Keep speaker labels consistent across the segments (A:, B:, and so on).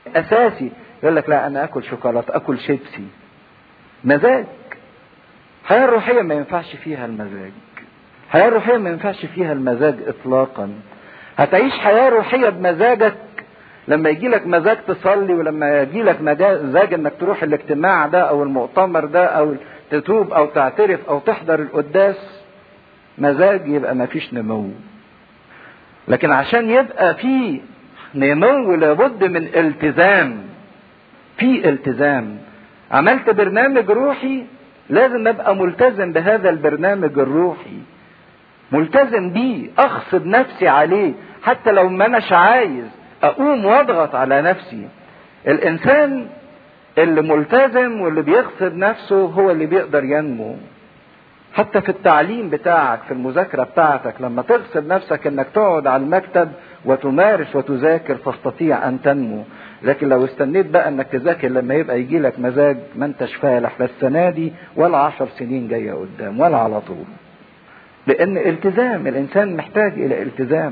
A: اساسي. يقول لك لا انا اكل شوكولاته، اكل شيبسي. مزاج. الحياه الروحيه ما ينفعش فيها المزاج. الحياه الروحيه ما ينفعش فيها المزاج اطلاقا. هتعيش حياه روحيه بمزاجك لما يجي لك مزاج تصلي، ولما يجي لك مزاج انك تروح الاجتماع ده او المؤتمر ده او تتوب او تعترف او تحضر القداس. مزاج يبقى ما فيش نمو. لكن عشان يبقى في نمو لابد من التزام. في التزام. عملت برنامج روحي لازم ابقى ملتزم بهذا البرنامج الروحي، ملتزم بيه، اغصب نفسي عليه حتى لو ما اناش عايز، اقوم واضغط على نفسي. الانسان اللي ملتزم واللي بيغصب نفسه هو اللي بيقدر ينمو. حتى في التعليم بتاعك، في المذاكرة بتاعتك، لما تغصب نفسك انك تقعد على المكتب وتمارس وتذاكر تستطيع ان تنمو. لكن لو استنيت بقى انك تذاكر لما يبقى يجي لك مزاج، ما انتش فالح لا السنة دي ولا 10 سنين جاية قدام ولا على طول. لان التزام، الانسان محتاج الى التزام،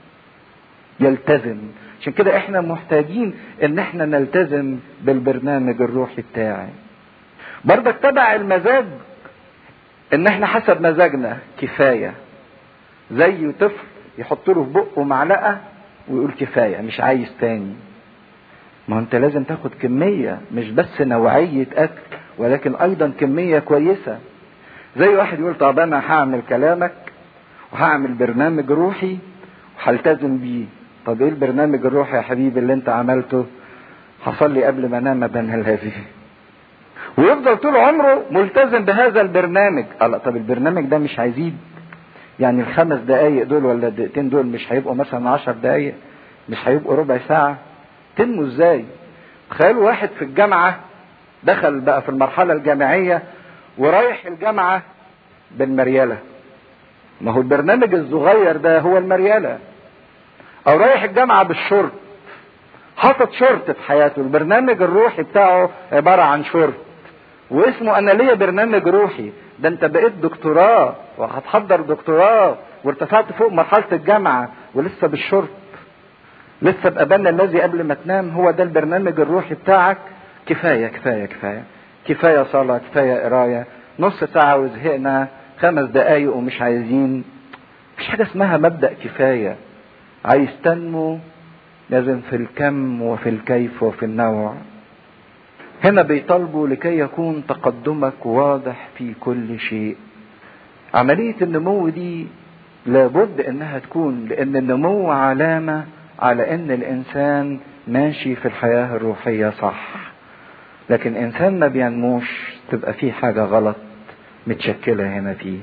A: يلتزم. عشان كده احنا محتاجين ان احنا نلتزم بالبرنامج الروحي بتاعي. برضك تبع المزاج ان احنا حسب مزاجنا كفاية. زي طفل يحط له في بقه معلقة ويقول كفاية مش عايز تاني. ما انت لازم تاخد كمية، مش بس نوعية اكل ولكن ايضا كمية كويسة. زي واحد يقول طب انا هعمل كلامك وهعمل برنامج روحي وهلتزم بيه. طب ايه البرنامج الروحي يا حبيبي اللي انت عملته؟ هصلي قبل ما انام بنهلها فيه. ويفضل طول عمره ملتزم بهذا البرنامج. الله، طب البرنامج ده مش هيزيد؟ يعني ال5 دقايق دول ولا الدقيقتين دول مش هيبقوا مثلا 10 دقايق؟ مش هيبقوا ربع ساعة؟ تنمو ازاي؟ تخيلوا واحد في الجامعة دخل بقى في المرحلة الجامعية ورايح الجامعة بالمريالة. ما هو البرنامج الصغير ده هو المريالة. او رايح الجامعة بالشورت، حاطط شورت في حياته. البرنامج الروحي بتاعه عبارة عن شورت واسمه انا ليا برنامج روحي. ده انت بقيت دكتوراه وهتحضر دكتوراه وارتفعت فوق مرحلة الجامعة ولسه بالشورت، لسه بأبانا الذي قبل ما تنام. هو ده البرنامج الروحي بتاعك. كفاية كفاية كفاية كفاية صلاة، كفاية قراية، نص ساعة وزهقنا، 5 دقايق ومش عايزين. مفيش حاجة اسمها مبدأ كفاية. عايز تنمو لازم في الكم وفي الكيف وفي النوع. هنا بيطالبوا لكي يكون تقدمك واضح في كل شيء. عملية النمو دي لابد انها تكون، لان النمو علامة على ان الانسان ماشي في الحياة الروحية صح. لكن انسان ما بينموش تبقى فيه حاجة غلط متشكلة هنا فيه.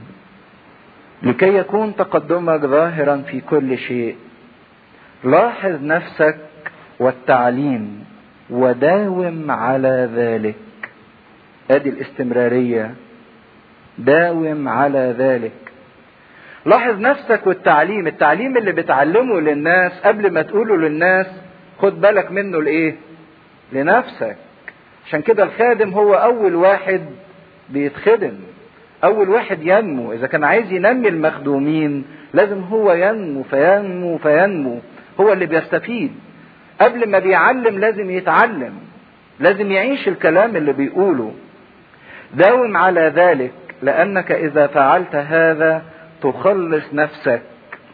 A: لكي يكون تقدمك ظاهرا في كل شيء، لاحظ نفسك والتعليم وداوم على ذلك. ادي الاستمرارية، داوم على ذلك. لاحظ نفسك والتعليم. التعليم اللي بتعلمه للناس قبل ما تقوله للناس خد بالك منه لايه؟ لنفسك. عشان كده الخادم هو اول واحد بيتخدم، اول واحد ينمو. اذا كان عايز ينمي المخدومين لازم هو ينمو فينمو فينمو، هو اللي بيستفيد. قبل ما بيعلم لازم يتعلم، لازم يعيش الكلام اللي بيقوله. داوم على ذلك، لأنك إذا فعلت هذا تخلص نفسك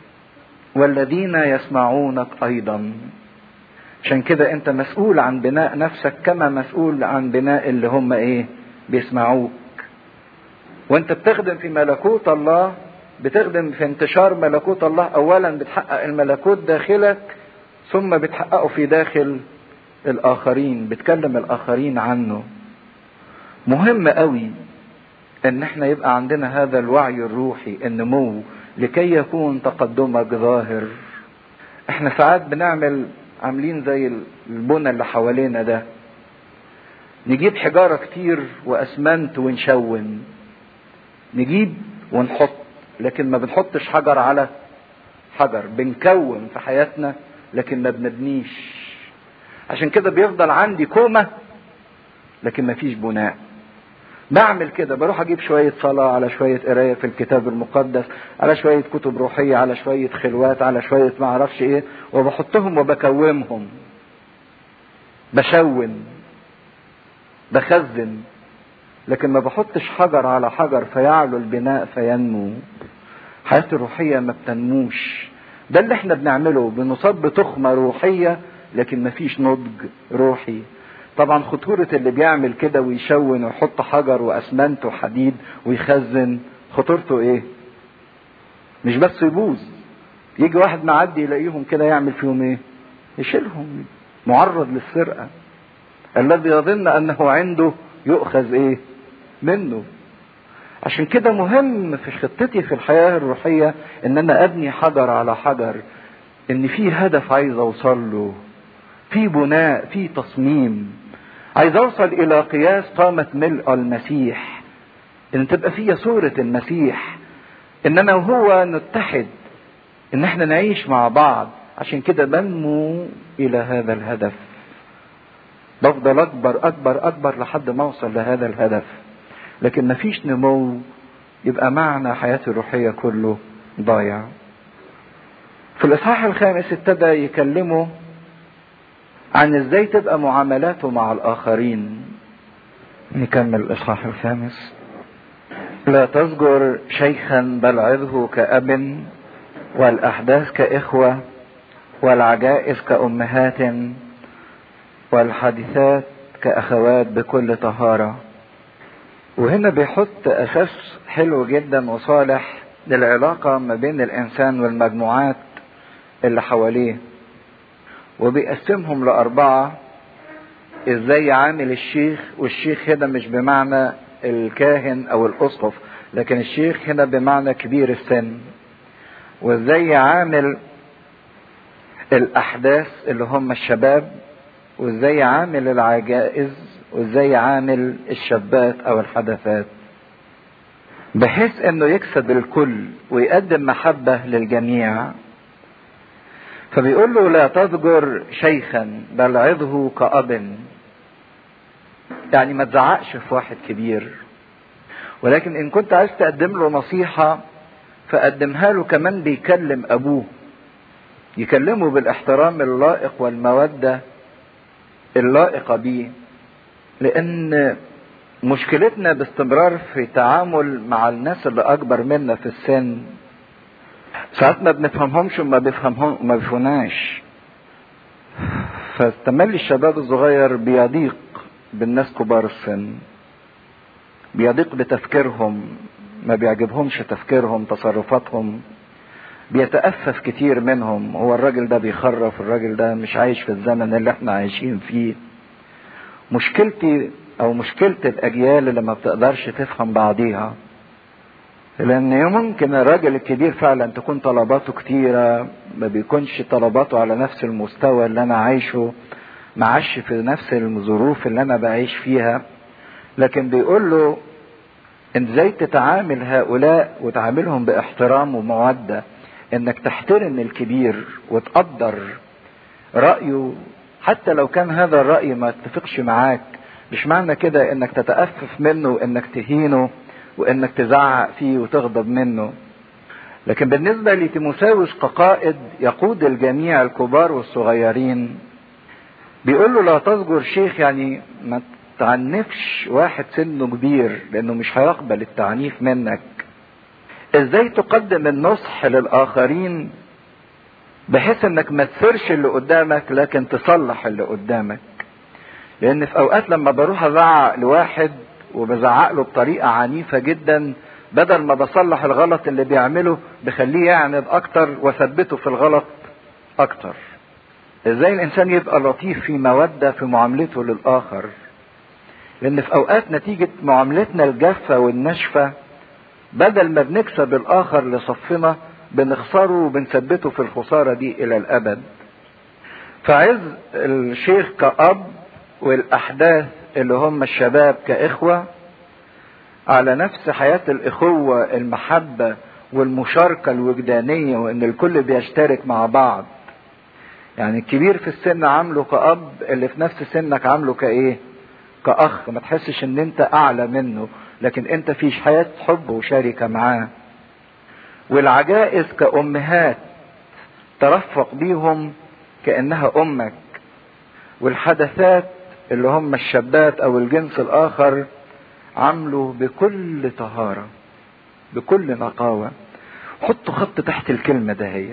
A: والذين يسمعونك أيضا. عشان كده أنت مسؤول عن بناء نفسك كما مسؤول عن بناء اللي هم إيه؟ بيسمعوك. وأنت بتخدم في ملكوت الله، بتخدم في انتشار ملكوت الله. أولا بتحقق الملكوت داخلك، ثم بتحققه في داخل الآخرين، بتكلم الآخرين عنه. مهم قوي ان احنا يبقى عندنا هذا الوعي الروحي، النمو، لكي يكون تقدمك ظاهر. احنا ساعات عاملين زي البنى اللي حوالينا ده، نجيب حجارة كتير واسمنت ونشون، نجيب ونحط، لكن ما بنحطش حجر على حجر. بنكون في حياتنا لكن ما بنبنيش. عشان كده بيفضل عندي كومة لكن ما فيش بناء. بعمل كده، بروح اجيب شوية صلاة على شوية قراية في الكتاب المقدس، على شوية كتب روحية، على شوية خلوات، على شوية ما اعرفش ايه، وبحطهم وبكومهم. بشون، بخزن، لكن ما بحطش حجر على حجر فيعلو البناء فينمو. حياتي الروحية ما بتنموش. ده اللي احنا بنعمله، بنصاب بتخمة روحية لكن ما فيش نضج روحي. طبعا خطورة اللي بيعمل كده ويشون ويحط حجر واسمنت وحديد ويخزن، خطورته ايه؟ مش بس يبوظ، يجي واحد معدي يلاقيهم كده يعمل فيهم ايه؟ يشيلهم، معرض للسرقة. الذي يظن انه عنده يؤخذ ايه منه. عشان كده مهم في خطتي في الحياة الروحية ان انا ابني حجر على حجر، ان في هدف عايز اوصل له، في بناء، في تصميم، عايز اوصل الى قياس قامة ملء المسيح، ان تبقى فيها صورة المسيح، ان انا وهو نتحد، ان احنا نعيش مع بعض. عشان كده بنمو الى هذا الهدف، بفضل اكبر اكبر اكبر لحد ما اوصل لهذا الهدف. لكن مفيش نمو، يبقى معنى حياتي الروحية كله ضايع. في الاصحاح الخامس ابتدى يكلمه عن ازاي تبقى معاملاته مع الاخرين. نكمل الاصحاح الخامس. لا تزجر شيخا بل عظه كأب، والاحداث كاخوة، والعجائز كأمهات، والحادثات كأخوات بكل طهارة. وهنا بيحط أساس حلو جدا وصالح للعلاقة ما بين الإنسان والمجموعات اللي حواليه، وبيقسمهم ل4. إزاي يعامل الشيخ، والشيخ هنا مش بمعنى الكاهن أو الأسقف، لكن الشيخ هنا بمعنى كبير السن. وإزاي يعامل الأحداث اللي هم الشباب، وإزاي يعامل العجائز، وإزاي يعامل الشابات أو الحدثات، بحيث إنه يكسب الكل ويقدم محبة للجميع. فبيقول له لا تزجر شيخا بل عظه كأب. يعني ما تزعقش في واحد كبير، ولكن إن كنت عايز تقدم له نصيحة فقدمها له كمان بيكلم أبوه، يكلمه بالاحترام اللائق والمودة اللائقة بيه. لأن مشكلتنا باستمرار في تعامل مع الناس اللي أكبر منا في السن، ساعات ما بنفهمهمش وما بيفهمناش. فاستمل الشباب الصغير بيضيق بالناس كبار السن، بيضيق بتفكيرهم، ما بيعجبهمش تفكيرهم، تصرفاتهم، بيتأفف كتير منهم. هو الراجل ده بيخرف، الراجل ده مش عايش في الزمن اللي احنا عايشين فيه. مشكلتي او مشكلة الاجيال اللي ما بتقدرش تفهم بعضيها، لان ممكن الراجل الكبير فعلا تكون طلباته كتيرة، ما بيكونش طلباته على نفس المستوى اللي انا عايشه، معاش في نفس الظروف اللي انا بعيش فيها. لكن بيقول له ازاي تتعامل هؤلاء وتعاملهم باحترام ومودة، انك تحترم الكبير وتقدر رأيه حتى لو كان هذا الرأي ما اتفقش معاك. مش معنى كده انك تتأفف منه وانك تهينه وانك تزعق فيه وتغضب منه. لكن بالنسبة لتيموثاوس كقائد يقود الجميع الكبار والصغيرين، بيقول له لا تزجر شيخ، يعني ما تعنفش واحد سنه كبير لانه مش هيقبل التعنيف منك. ازاي تقدم النصح للاخرين بحيث انك ما تثيرش اللي قدامك لكن تصلح اللي قدامك. لان في اوقات لما بروح ازعق لواحد وبزعق له بطريقة عنيفة جدا، بدل ما بصلح الغلط اللي بيعمله بخليه يعند اكتر وثبته في الغلط اكتر. ازاي الانسان يبقى لطيف في مودة في معاملته للاخر، لان في اوقات نتيجة معاملتنا الجافة والناشفة بدل ما بنكسب الاخر لصفنا بنخسره وبنثبته في الخسارة دي الى الابد. فعز الشيخ كأب، والاحداث اللي هم الشباب كاخوة، على نفس حياة الاخوة، المحبة والمشاركة الوجدانية، وان الكل بيشترك مع بعض. يعني الكبير في السن عامله كأب، اللي في نفس سنك عامله كايه؟ كأخ. ما تحسش ان انت اعلى منه، لكن انت في حياة حب وشاركة معاه. والعجائز كأمهات، ترفق بيهم كأنها أمك. والحدثات اللي هم الشابات او الجنس الاخر عملوا بكل طهارة بكل نقاوة. حطوا خط تحت الكلمة دهيت.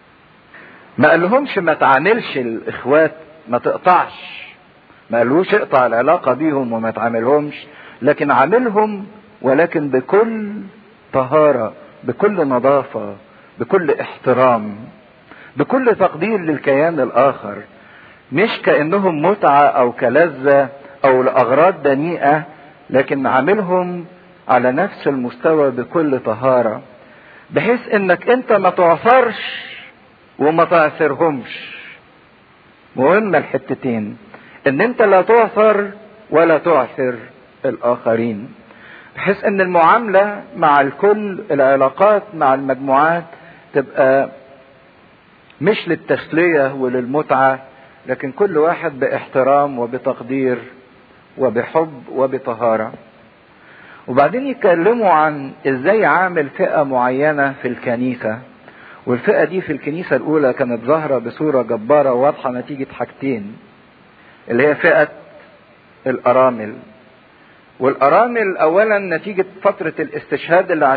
A: ما قالهمش ما تعاملش الاخوات، ما تقطعش، ما قالوش اقطع العلاقة بيهم وما تعاملهمش، لكن عاملهم ولكن بكل طهارة، بكل نظافة، بكل احترام، بكل تقدير للكيان الاخر، مش كأنهم متعة او كلذة او لاغراض دنيئة، لكن عاملهم على نفس المستوى بكل طهارة، بحيث انك انت ما تعثرش وما تعثرهمش. مهم الحتتين، ان انت لا تعثر ولا تعثر الاخرين، بحيث ان المعاملة مع الكل، العلاقات مع المجموعات تبقى مش للتسلية وللمتعة، لكن كل واحد باحترام وبتقدير وبحب وبطهارة. وبعدين يتكلموا عن ازاي عامل فئة معينة في الكنيسة، والفئة دي في الكنيسة الاولى كانت ظاهرة بصورة جبارة وواضحة نتيجة حاجتين، اللي هي فئة الارامل. والارامل اولا نتيجة فترة الاستشهاد اللي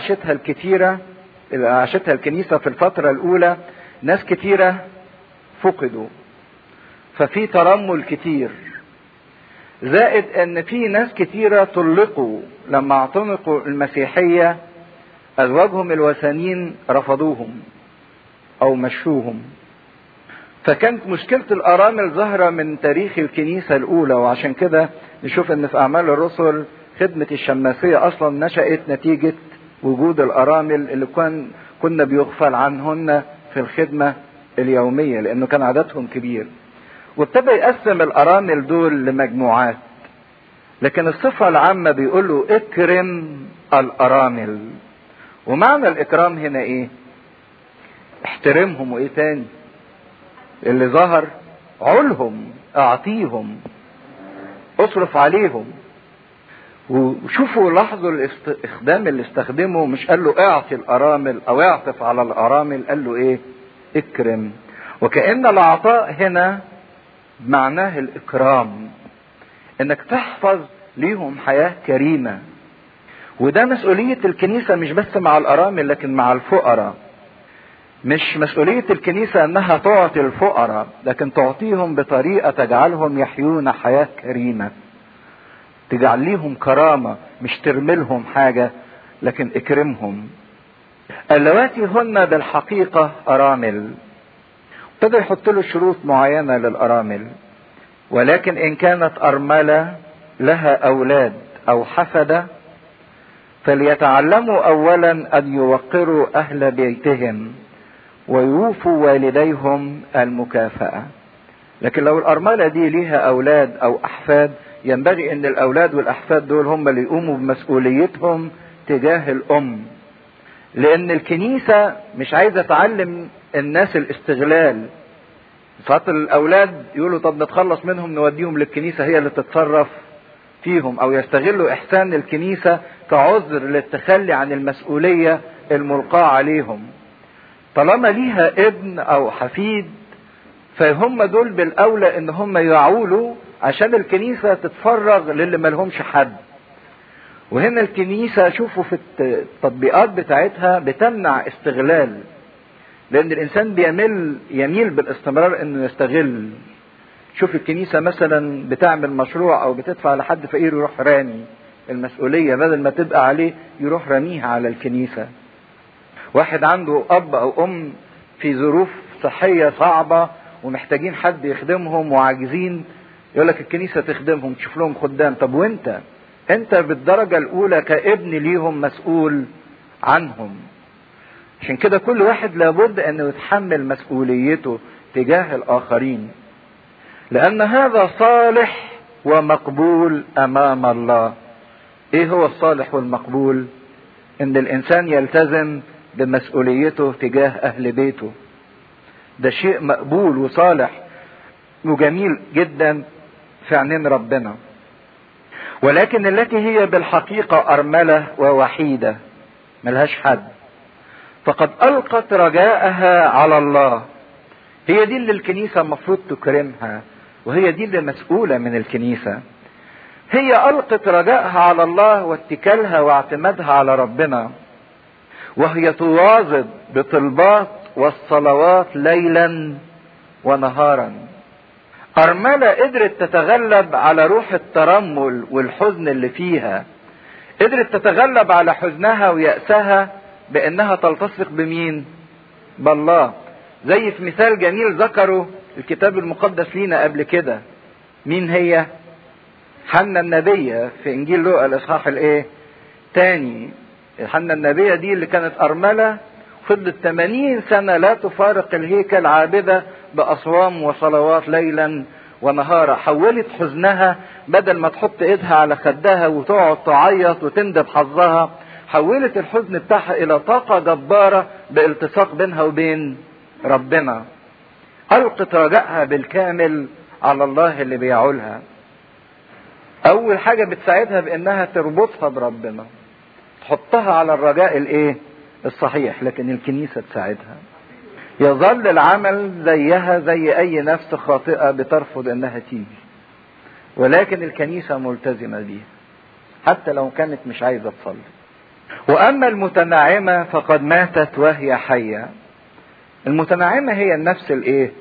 A: عاشتها الكنيسة في الفترة الاولى، ناس كتيرة فقدوا، ففي ترمل كتير، زائد ان في ناس كتيرة طلقوا لما اعتنقوا المسيحية، ازواجهم الوثنيين رفضوهم او مشوهم. فكانت مشكلة الارامل ظاهرة من تاريخ الكنيسة الاولى، وعشان كده نشوف ان في اعمال الرسل خدمة الشماسية اصلا نشأت نتيجة وجود الارامل اللي كنا بيغفل عنهن في الخدمة اليومية، لانه كان عددهم كبير. وابتدى يقسم الارامل دول لمجموعات، لكن الصفة العامة بيقولوا اكرم الارامل. ومعنى الاكرام هنا ايه؟ احترمهم، وايه تاني اللي ظهر؟ علهم، اعطيهم، اصرف عليهم. وشوفوا لاحظوا الاستخدام اللي استخدمه، مش قال له اعطي الارامل او اعطف على الارامل، قال له ايه؟ اكرم. وكأن العطاء هنا معناه الاكرام، انك تحفظ ليهم حياة كريمة. وده مسؤولية الكنيسة مش بس مع الارامل لكن مع الفقراء. مش مسؤولية الكنيسة انها تعطي الفقراء، لكن تعطيهم بطريقة تجعلهم يحيون حياة كريمة، تجعل ليهم كرامة، مش ترملهم حاجة لكن اكرمهم. اللواتي هن بالحقيقة ارامل. ابتدى يحط له شروط معينة للارامل. ولكن ان كانت ارملة لها اولاد او حفدة، فليتعلموا اولا ان يوقروا اهل بيتهم ويوفوا والديهم المكافأة. لكن لو الارملة دي ليها اولاد او احفاد، ينبغي ان الاولاد والاحفاد دول هم اللي يقوموا بمسؤوليتهم تجاه الام، لان الكنيسة مش عايزة تعلم الناس الاستغلال. ساعات الاولاد يقولوا طب نتخلص منهم نوديهم للكنيسة هي اللي تتصرف فيهم، او يستغلوا احسان الكنيسة كعذر للتخلي عن المسؤولية الملقاة عليهم. طالما ليها ابن او حفيد، فهم دول بالاولى ان هم يعولوا عشان الكنيسة تتفرغ للي ملهمش حد. وهنا الكنيسة شوفوا في التطبيقات بتاعتها بتمنع استغلال، لان الانسان يميل بالاستمرار انه يستغل. شوف الكنيسة مثلا بتعمل مشروع او بتدفع لحد فقير، يروح رامي المسؤولية بدل ما تبقى عليه، يروح راميها على الكنيسة. واحد عنده اب او ام في ظروف صحية صعبة ومحتاجين حد يخدمهم وعاجزين، يقولك الكنيسة تخدمهم، تشوف لهم خدام. طب وانت بالدرجة الاولى كابن ليهم مسؤول عنهم. عشان كده كل واحد لابد انه يتحمل مسؤوليته تجاه الاخرين، لان هذا صالح ومقبول امام الله. ايه هو الصالح والمقبول؟ ان الانسان يلتزم بمسؤوليته تجاه اهل بيته. ده شيء مقبول وصالح وجميل جدا في عينين ربنا. ولكن التي هي بالحقيقة ارملة ووحيدة ملهاش حد، فقد القت رجاءها على الله. هي دي اللي الكنيسة المفروض تكرمها، وهي دي اللي مسؤولة من الكنيسة. هي ألقت رجائها على الله واتكالها واعتمادها على ربنا، وهي تواظب بطلبات والصلوات ليلا ونهارا. أرملة قدرت تتغلب على روح الترمل والحزن اللي فيها، قدرت تتغلب على حزنها ويأسها بأنها تلتصق بمين؟ بالله. زي في مثال جميل ذكره الكتاب المقدس لينا قبل كده. مين هي؟ حنا النبية في إنجيل لوقا الإصحاح تاني. حنا النبية دي اللي كانت أرملة، فضلت 80 سنة لا تفارق الهيكل عابدة بأصوام وصلوات ليلا ونهارا. حولت حزنها، بدل ما تحط ايدها على خدها وتقعد تعيط وتندب حظها، حولت الحزن بتاعها الى طاقة جبارة بالتصاق بينها وبين ربنا. ألقت رجائها بالكامل على الله اللي بيعولها. اول حاجة بتساعدها بانها تربطها بربنا، تحطها على الرجاء الصحيح. لكن الكنيسة تساعدها. يظل العمل زيها زي اي نفس خاطئة بترفض انها تيجي، ولكن الكنيسة ملتزمة بيها حتى لو كانت مش عايزة تصلي. واما المتنعمة فقد ماتت وهي حية. المتنعمة هي النفس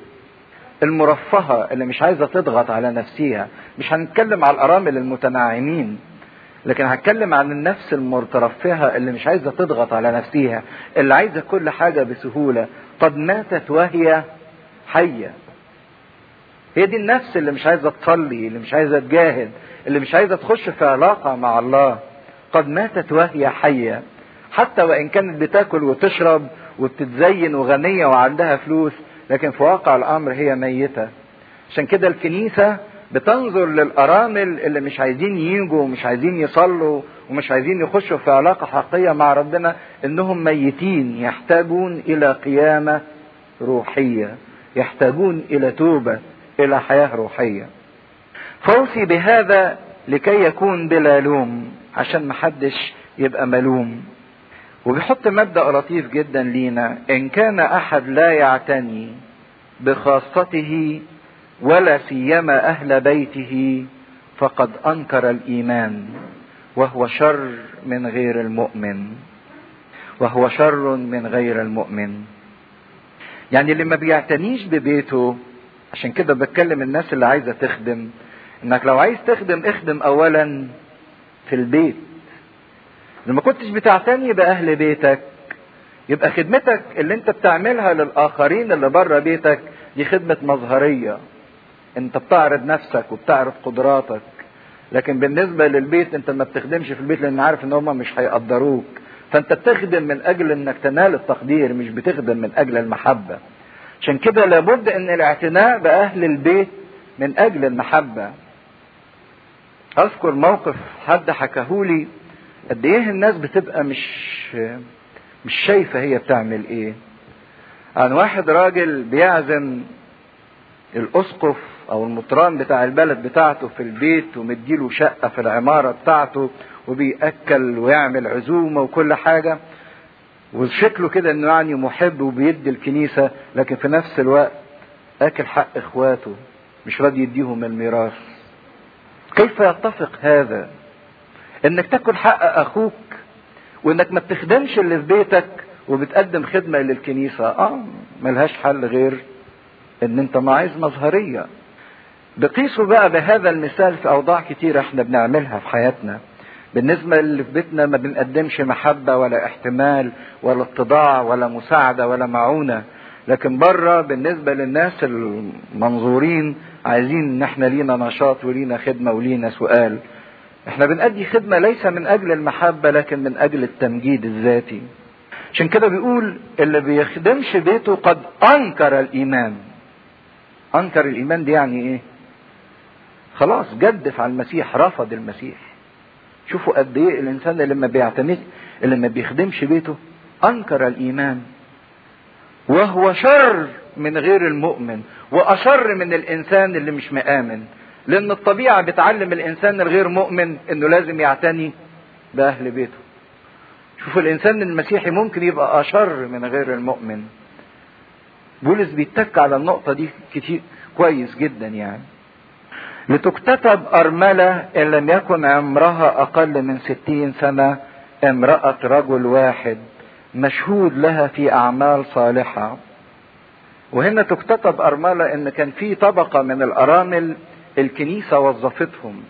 A: المرفهة اللي مش عايزة تضغط على نفسها. مش هنتكلم على الارامل المتنعمين، لكن هتكلم عن النفس المترفهة اللي مش عايزة تضغط على نفسها، اللي عايزة كل حاجة بسهولة. قد ماتت وهي حية. هي دي النفس اللي مش عايزة تصلي، اللي مش عايزة تجاهد، اللي مش عايزة تخش في علاقة مع الله. قد ماتت وهي حية. حتى وإن كانت بتاكل وتشرب وبتتزين وغنية وعندها فلوس، لكن في واقع الأمر هي ميتة. عشان كده الكنيسة بتنظر للأرامل اللي مش عايزين ييجوا ومش عايزين يصلوا ومش عايزين يخشوا في علاقة حقيقية مع ربنا، انهم ميتين، يحتاجون الى قيامة روحية، يحتاجون الى توبة، الى حياة روحية. فوصي بهذا لكي يكون بلا لوم، عشان محدش يبقى ملوم. وبيحط مبدأ لطيف جدا لينا: ان كان احد لا يعتني بخاصته ولا سيما اهل بيته فقد انكر الايمان وهو شر من غير المؤمن. وهو شر من غير المؤمن. يعني اللي ما بيعتنيش ببيته. عشان كده بتكلم الناس اللي عايزة تخدم، انك لو عايز تخدم اخدم اولا في البيت. لما كنتش بتعتني باهل بيتك، يبقى خدمتك اللي انت بتعملها للاخرين اللي بره بيتك دي خدمة مظهرية. انت بتعرض نفسك وبتعرض قدراتك، لكن بالنسبة للبيت انت ما بتخدمش في البيت لان عارف ان هم مش هيقدروك. فانت بتخدم من اجل انك تنال التقدير، مش بتخدم من اجل المحبة. عشان كده لابد ان الاعتناء باهل البيت من اجل المحبة. اذكر موقف حد حكاهولي قد ايه الناس بتبقى مش شايفة هي بتعمل ايه. عن واحد راجل بيعزم الاسقف او المطران بتاع البلد بتاعته في البيت، ومديله شقة في العمارة بتاعته، وبيأكل ويعمل عزومة وكل حاجة، وشكله كده انه يعني محب وبيدي الكنيسة، لكن في نفس الوقت اكل حق اخواته، مش راضي يديهم الميراث. كيف يتفق هذا؟ انك تاكل حق اخوك وانك ما بتخدمش اللي في بيتك وبتقدم خدمة للكنيسة. ملهاش حل غير ان انت عايز مظهرية. بقيسوا بقى بهذا المثال في اوضاع كتيرة احنا بنعملها في حياتنا. بالنسبة اللي في بيتنا ما بنقدمش محبة ولا احتمال ولا اتضاع ولا مساعدة ولا معونة، لكن بره بالنسبة للناس المنظورين عايزين ان احنا لينا نشاط ولينا خدمة ولينا سؤال. احنا بنأدي خدمة ليس من اجل المحبة لكن من اجل التمجيد الذاتي. عشان كده بيقول اللي بيخدمش بيته قد انكر الايمان. انكر الايمان دي يعني ايه؟ خلاص جدف على المسيح، رفض المسيح. شوفوا قد ايه الانسان اللي ما بيعتمد، اللي ما بيخدمش بيته، انكر الايمان وهو شر من غير المؤمن، واشر من الانسان اللي مش مآمن. لان الطبيعة بتعلم الانسان الغير مؤمن انه لازم يعتني باهل بيته. شوفوا الانسان المسيحي ممكن يبقى اشر من غير المؤمن. بولس بيتك على النقطة دي كتير كويس جدا يعني. لتكتتب أرملة إن لم يكن عمرها أقل من 60 سنة، امرأة رجل واحد مشهود لها في أعمال صالحة. وهنا تكتتب أرملة إن كان في طبقة من الأرامل الكنيسة وظفتهم،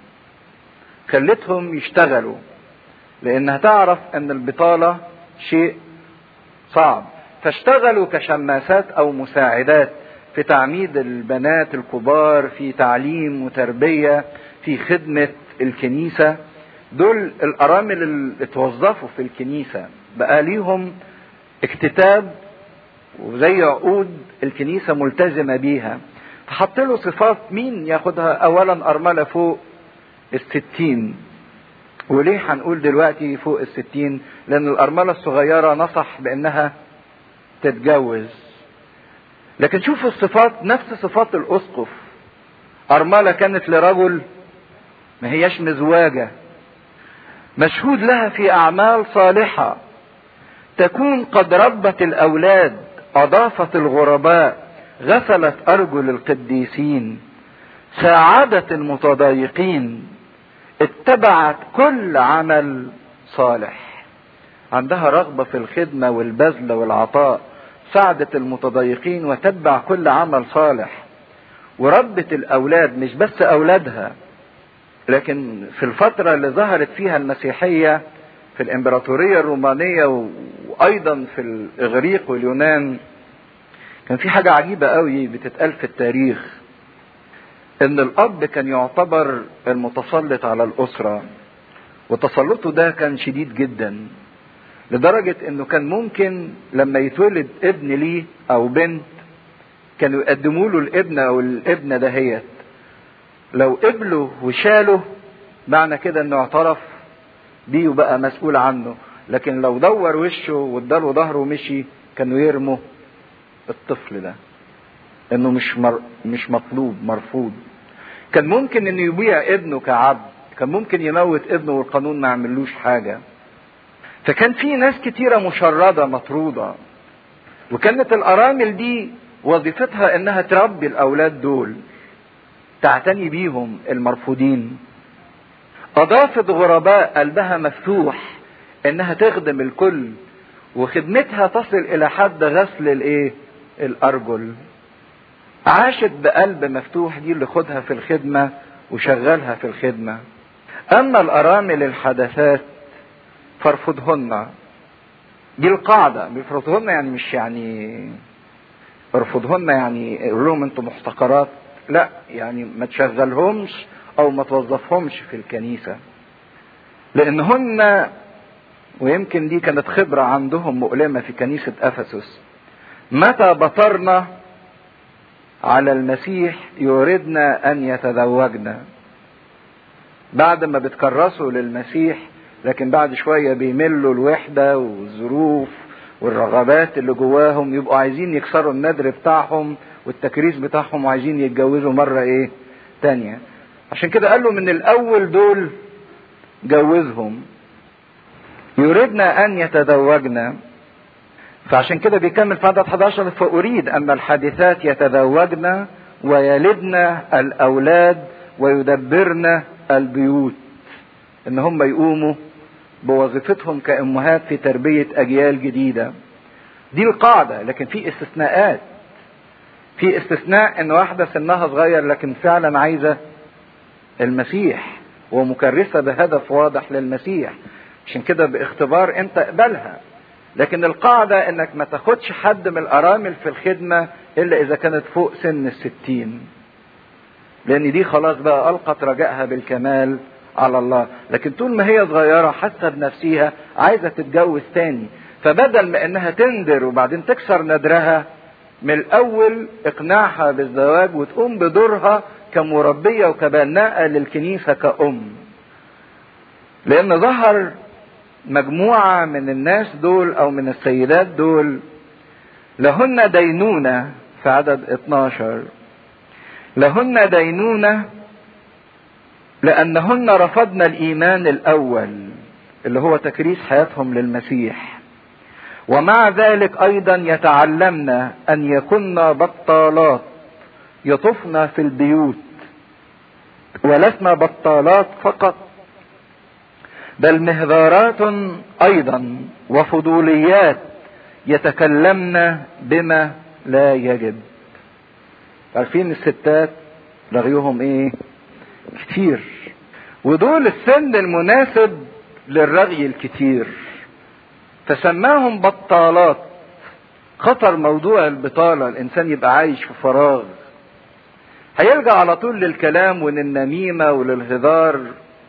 A: خلتهم يشتغلوا، لأنها تعرف أن البطالة شيء صعب، فاشتغلوا كشماسات أو مساعدات في تعميد البنات الكبار، في تعليم وتربية، في خدمة الكنيسة. دول الأرامل اللي اتوظفوا في الكنيسة بقى ليهم اكتتاب وزي عقود الكنيسة ملتزمة بيها. فحط له صفات مين ياخدها. أولا أرملة فوق 60. وليه هنقول دلوقتي فوق 60؟ لأن الأرملة الصغيرة نصح بأنها تتجوز. لكن شوفوا الصفات نفس صفات الأسقف. أرملة كانت لرجل، ما هياش مزواجة، مشهود لها في أعمال صالحة، تكون قد ربت الأولاد، أضافت الغرباء، غسلت أرجل القديسين، ساعدت المتضايقين، اتبعت كل عمل صالح. عندها رغبة في الخدمة والبذل والعطاء، ساعدت المتضايقين وتتبع كل عمل صالح. وربت الأولاد، مش بس أولادها، لكن في الفترة اللي ظهرت فيها المسيحية في الإمبراطورية الرومانية وأيضا في الإغريق واليونان، كان في حاجة عجيبة قوي بتتقال في التاريخ، إن الأب كان يعتبر المتسلط على الأسرة، وتسلطه ده كان شديد جدا، لدرجة إنه كان ممكن لما يتولد ابن ليه أو بنت كانوا يقدموا له الابن أو الابنة دهيت، لو قبله وشاله معنى كده إنه اعترف بيه وبقى مسؤول عنه. لكن لو دور وشه واداله ظهره ومشي كانوا يرموا الطفل ده، انه مش مطلوب، مرفوض. كان ممكن انه يبيع ابنه كعبد، كان ممكن يموت ابنه والقانون ما يعملوش حاجة. فكان في ناس كتيرة مشردة مطرودة، وكانت الارامل دي وظيفتها انها تربي الاولاد دول، تعتني بيهم المرفوضين. اضافت غرباء، قلبها مفتوح انها تخدم الكل، وخدمتها تصل الى حد غسل الارجل. عاشت بقلب مفتوح، دي اللي خدها في الخدمة وشغلها في الخدمة. اما الارامل الحدثات فارفضهن، دي القاعدة. بيرفضهن يعني مش يعني ارفضهن يعني يقول لهم انتم محتقرات، لا، يعني ما تشغلهمش او ما توظفهمش في الكنيسة، لانهن، ويمكن دي كانت خبرة عندهم مؤلمة في كنيسة افسس، متى بطرنا على المسيح يريدنا ان يتزوجنا. بعد ما بتكرسوا للمسيح، لكن بعد شوية بيملوا الوحدة والظروف والرغبات اللي جواهم، يبقوا عايزين يكسروا النذر بتاعهم والتكريس بتاعهم وعايزين يتجوزوا مرة تانية. عشان كده قالوا من الاول دول جوزهم، يريدنا ان يتزوجنا. فعشان كده بيكمل في عدد 11، فأريد أن الحادثات يتزوجن ويلدن الأولاد ويدبرن البيوت، إن هم يقوموا بوظيفتهم كأمهات في تربية أجيال جديدة. دي القاعدة، لكن في استثناءات. في استثناء إن واحدة سنها صغير لكن فعلا عايزة المسيح ومكرسة بهدف واضح للمسيح، عشان كده باختبار أنت اقبلها. لكن القاعدة انك ما تاخدش حد من الارامل في الخدمة الا اذا كانت فوق سن 60، لان دي خلاص بقى القت رجائها بالكمال على الله. لكن طول ما هي صغيرة حاسة بنفسها عايزة تتجوز تاني، فبدل ما انها تندر وبعدين تكسر ندرها، من الاول اقناعها بالزواج وتقوم بدورها كمربية وكبناءة للكنيسة كأم. لان ظهر مجموعة من الناس دول او من السيدات دول لهن دينونة في عدد 12، لهن دينونة لانهن رفضن الايمان الاول اللي هو تكريس حياتهم للمسيح، ومع ذلك ايضا يتعلمن ان يكن بطالات يطفن في البيوت. ولسنا بطالات فقط، بل مهذارات ايضا وفضوليات يتكلمن بما لا يجب. عارفين الستات رغيهم ايه؟ كتير، ودول السن المناسب للرغي الكتير، فسماهم بطالات. خطر موضوع البطالة، الانسان يبقى عايش في فراغ، هيلجأ على طول للكلام وللنميمة وللهزار.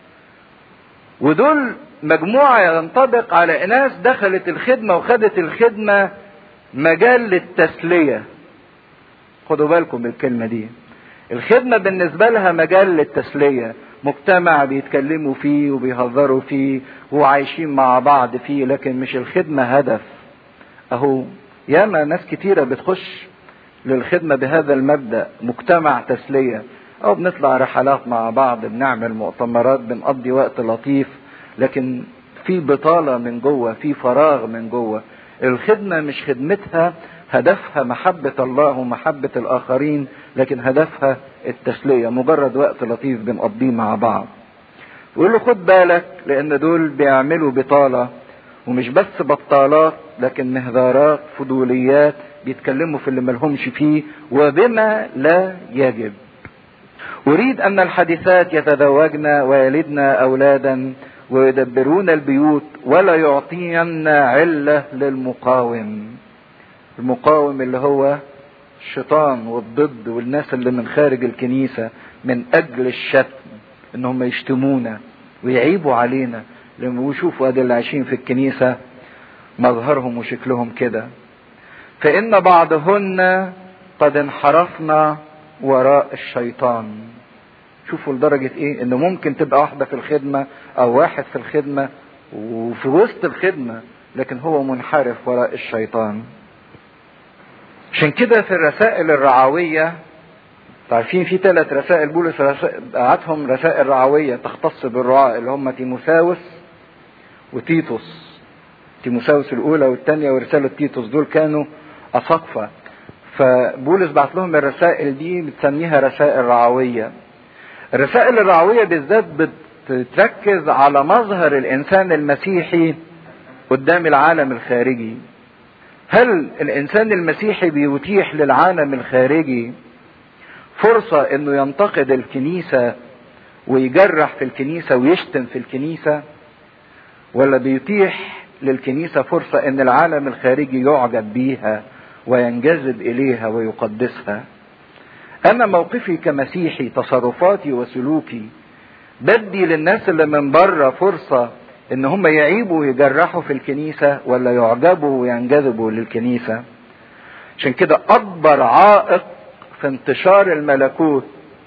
A: ودول مجموعة ينطبق على ناس دخلت الخدمة وخدت الخدمة مجال للتسلية. خدوا بالكم بالكلمة دي، الخدمة بالنسبة لها مجال للتسلية، مجتمع بيتكلموا فيه وبيهزروا فيه وعايشين مع بعض فيه، لكن مش الخدمة هدف. اهو ياما ناس كتيرة بتخش للخدمة بهذا المبدأ، مجتمع تسلية، او بنطلع رحلات مع بعض، بنعمل مؤتمرات، بنقضي وقت لطيف، لكن في بطالة من جوه، في فراغ من جوه. الخدمة مش خدمتها هدفها محبة الله ومحبة الآخرين، لكن هدفها التسلية، مجرد وقت لطيف بنقضيه مع بعض. يقول له خد بالك، لأن دول بيعملوا بطالة، ومش بس بطالات لكن مهذارات فضوليات، بيتكلموا في اللي ملهمش فيه وبما لا يجب. أريد أن الحديثات يتزوجن ويلدن أولادا ويدبرون البيوت ولا يعطين علة للمقاوم. المقاوم اللي هو الشيطان والضد والناس اللي من خارج الكنيسة، من أجل الشتم، إنهم يشتمونا ويعيبوا علينا لما يشوفوا هذا اللي عايشين في الكنيسة مظهرهم وشكلهم كده. فإن بعضهن قد انحرفنا وراء الشيطان. شوفوا لدرجة ايه انه ممكن تبقى واحدة في الخدمة او واحد في الخدمة وفي وسط الخدمة لكن هو منحرف وراء الشيطان. عشان كده في الرسائل الرعوية، عارفين في 3 رسائل بولس بعتهم رسائل رعوية تختص بالرعاة، اللي هم تيموثاوس وتيتوس. تيموثاوس الاولى والثانية ورسالة تيتوس، دول كانوا اساقفة، فبولس بعت لهم الرسائل دي بتسميها رسائل رعوية. الرسائل الرعوية بالذات بتركز على مظهر الانسان المسيحي قدام العالم الخارجي. هل الانسان المسيحي بيتيح للعالم الخارجي فرصة انه ينتقد الكنيسة ويجرح في الكنيسة ويشتم في الكنيسة، ولا بيتيح للكنيسة فرصة ان العالم الخارجي يعجب بيها وينجذب اليها ويقدسها؟ انا موقفي كمسيحي، تصرفاتي وسلوكي، بدي للناس اللي من بره فرصة ان هم يعيبوا ويجرحوا في الكنيسة ولا يعجبوا وينجذبوا للكنيسة؟ عشان كده اكبر عائق في انتشار الملكوت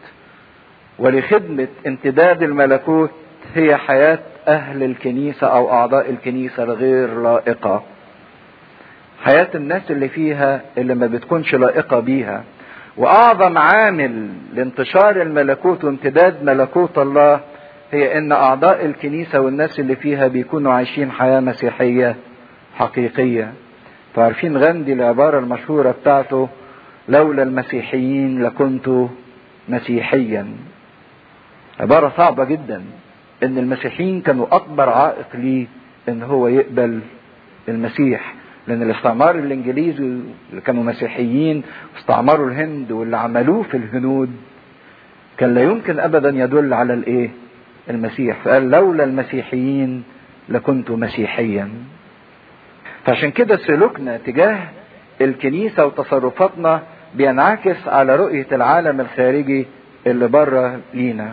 A: ولخدمة امتداد الملكوت هي حياة اهل الكنيسة او اعضاء الكنيسة الغير لائقة. حياة الناس اللي فيها اللي ما بتكونش لائقة بيها. واعظم عامل لانتشار الملكوت وامتداد ملكوت الله هي ان اعضاء الكنيسة والناس اللي فيها بيكونوا عايشين حياة مسيحية حقيقية. فعارفين غاندي العبارة المشهورة بتاعته، لولا المسيحيين لكنت مسيحيا. عبارة صعبة جدا، ان المسيحيين كانوا اكبر عائق ليه ان هو يقبل المسيح، لان الاستعمار الانجليزي اللي كانوا مسيحيين واستعمروا الهند واللي عملوه في الهنود كان لا يمكن ابدا يدل على الايه؟ المسيح. فقال لولا المسيحيين لكنت مسيحيا. فعشان كده سلوكنا تجاه الكنيسة وتصرفاتنا بينعكس على رؤية العالم الخارجي اللي بره لينا.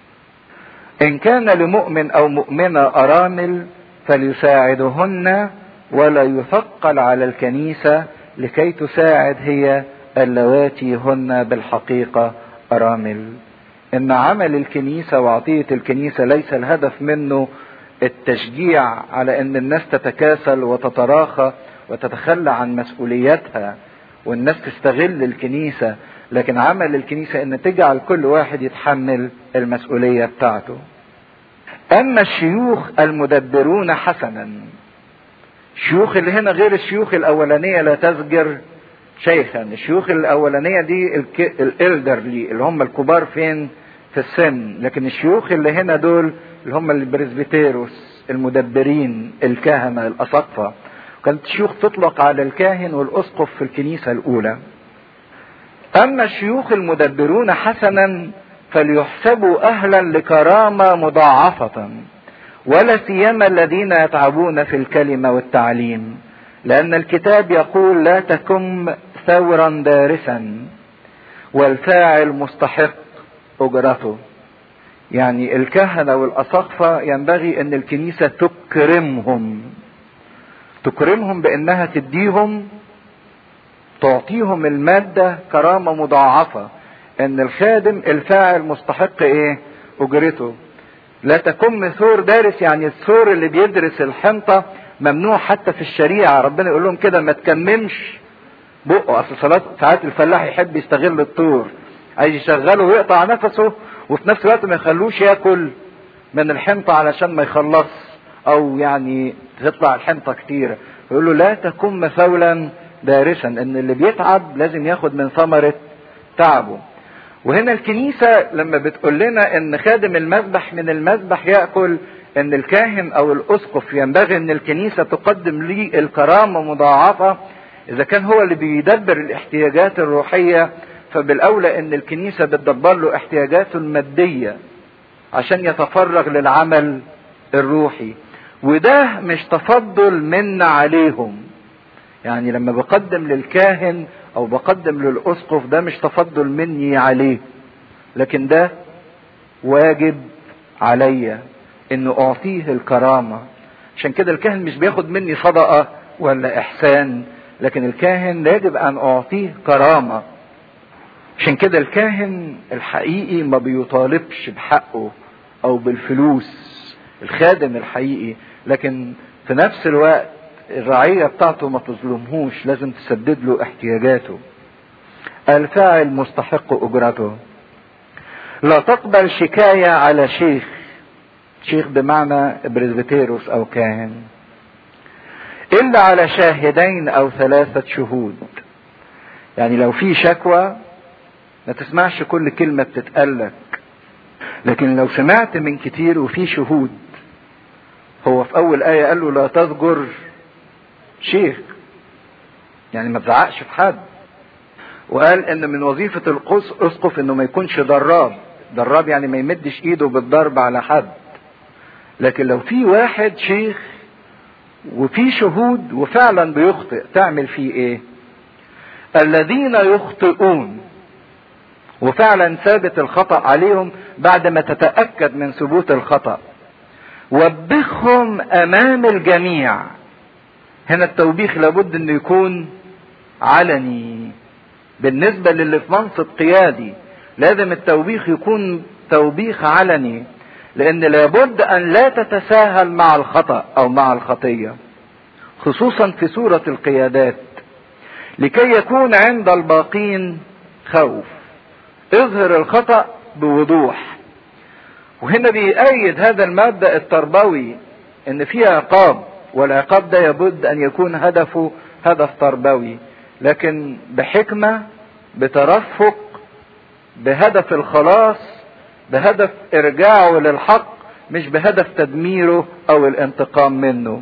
A: ان كان لمؤمن او مؤمنة ارامل فليساعدهن ولا يثقل على الكنيسة لكي تساعد هي اللواتي هن بالحقيقة ارامل. ان عمل الكنيسة وعطية الكنيسة ليس الهدف منه التشجيع على ان الناس تتكاسل وتتراخى وتتخلى عن مسؤولياتها والناس تستغل الكنيسة، لكن عمل الكنيسة ان تجعل كل واحد يتحمل المسؤولية بتاعته. اما الشيوخ المدبرون حسنا، الشيوخ اللي هنا غير الشيوخ الاولانية، لا تزجر شيخا. الشيوخ الاولانية دي الالدرلي اللي هم الكبار فين؟ في في السن، لكن الشيوخ اللي هنا دول اللي هم البرزبيتيروس، المدبرين، الكهنة، الأساقفة. كانت الشيوخ تطلق على الكاهن والأسقف في الكنيسة الأولى. أما الشيوخ المدبرون حسنا فليحسبوا أهلا لكرامة مضاعفة، ولا سيما الذين يتعبون في الكلمة والتعليم، لأن الكتاب يقول لا تكن ثورا دارسا والفاعل مستحق أجرته. يعني الكهنة والأساقفة ينبغي أن الكنيسة تكرمهم بأنها تعطيهم المادة كرامة مضاعفة، أن الخادم الفاعل مستحق أجرته. لا تكن ثور دارس، يعني الثور اللي بيدرس الحنطة ممنوع حتى في الشريعة، ربنا يقول لهم كده ما تكممش بقه. اصل ساعات الفلاح يحب يستغل الطور، عايز يشغله ويقطع نفسه، وفي نفس الوقت ما يخلوش ياكل من الحنطة علشان ما يخلص، او يعني تطلع الحنطة كتيرة. يقول له لا تكن مثولا دارسا، ان اللي بيتعب لازم ياخد من ثمرة تعبه. وهنا الكنيسة لما بتقول لنا ان خادم المذبح من المذبح يأكل، ان الكاهن او الاسقف ينبغي ان الكنيسة تقدم ليه الكرامة مضاعفة. اذا كان هو اللي بيدبر الاحتياجات الروحية، فبالاولى ان الكنيسة بتدبر له احتياجاته المادية عشان يتفرغ للعمل الروحي. وده مش تفضل منا عليهم، يعني لما بقدم للكاهن او بقدم للاسقف ده مش تفضل مني عليه، لكن ده واجب عليا انه اعطيه الكرامة. عشان كده الكاهن مش بياخد مني صدقة ولا احسان، لكن الكاهن يجب ان اعطيه كرامة. عشان كده الكاهن الحقيقي ما بيطالبش بحقه او بالفلوس، الخادم الحقيقي، لكن في نفس الوقت الرعية بتاعته ما تظلمهوش، لازم تسدد له احتياجاته. الفاعل مستحق اجرته. لا تقبل شكاية على شيخ بمعنى برزبيتيروس او كاهن، الا على شاهدين او 3 شهود. يعني لو في شكوى ما تسمعش كل كلمة بتتقالك، لكن لو سمعت من كتير وفي شهود. هو في اول آية قال له لا تزجر شيخ، يعني ما تزعقش في حد. وقال ان من وظيفة الاسقف انه ما يكونش ضراب يعني ما يمدش ايده بالضرب على حد. لكن لو في واحد شيخ وفي شهود وفعلا بيخطئ، تعمل فيه ايه؟ الذين يخطئون وفعلا ثابت الخطأ عليهم بعد ما تتأكد من ثبوت الخطأ، وبخهم امام الجميع. هنا التوبيخ لابد انه يكون علني. بالنسبة للي في منصب قيادي لازم التوبيخ يكون توبيخ علني، لان لابد ان لا تتساهل مع الخطأ او مع الخطية، خصوصا في سورة القيادات، لكي يكون عند الباقين خوف. اظهر الخطأ بوضوح. وهنا بيأيد هذا المبدأ التربوي ان فيه عقاب، والعقاب ده يبد ان يكون هدفه هدف تربوي، لكن بحكمة، بترفق، بهدف الخلاص، بهدف ارجاعه للحق، مش بهدف تدميره او الانتقام منه.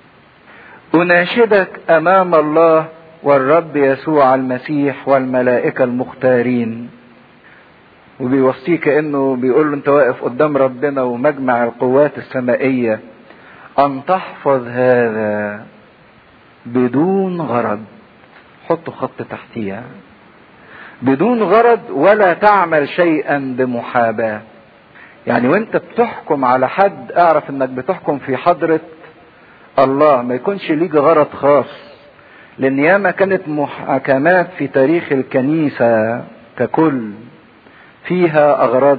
A: اناشدك امام الله والرب يسوع المسيح والملائكة المختارين. وبيوصيك انه بيقول له انت واقف قدام ربنا ومجمع القوات السمائية، ان تحفظ هذا بدون غرض. حطوا خط تحتيها، بدون غرض ولا تعمل شيئا بمحاباة. يعني وانت بتحكم على حد اعرف انك بتحكم في حضرة الله، ما يكونش ليك غرض خاص. لان ياما كانت محاكمات في تاريخ الكنيسة ككل فيها اغراض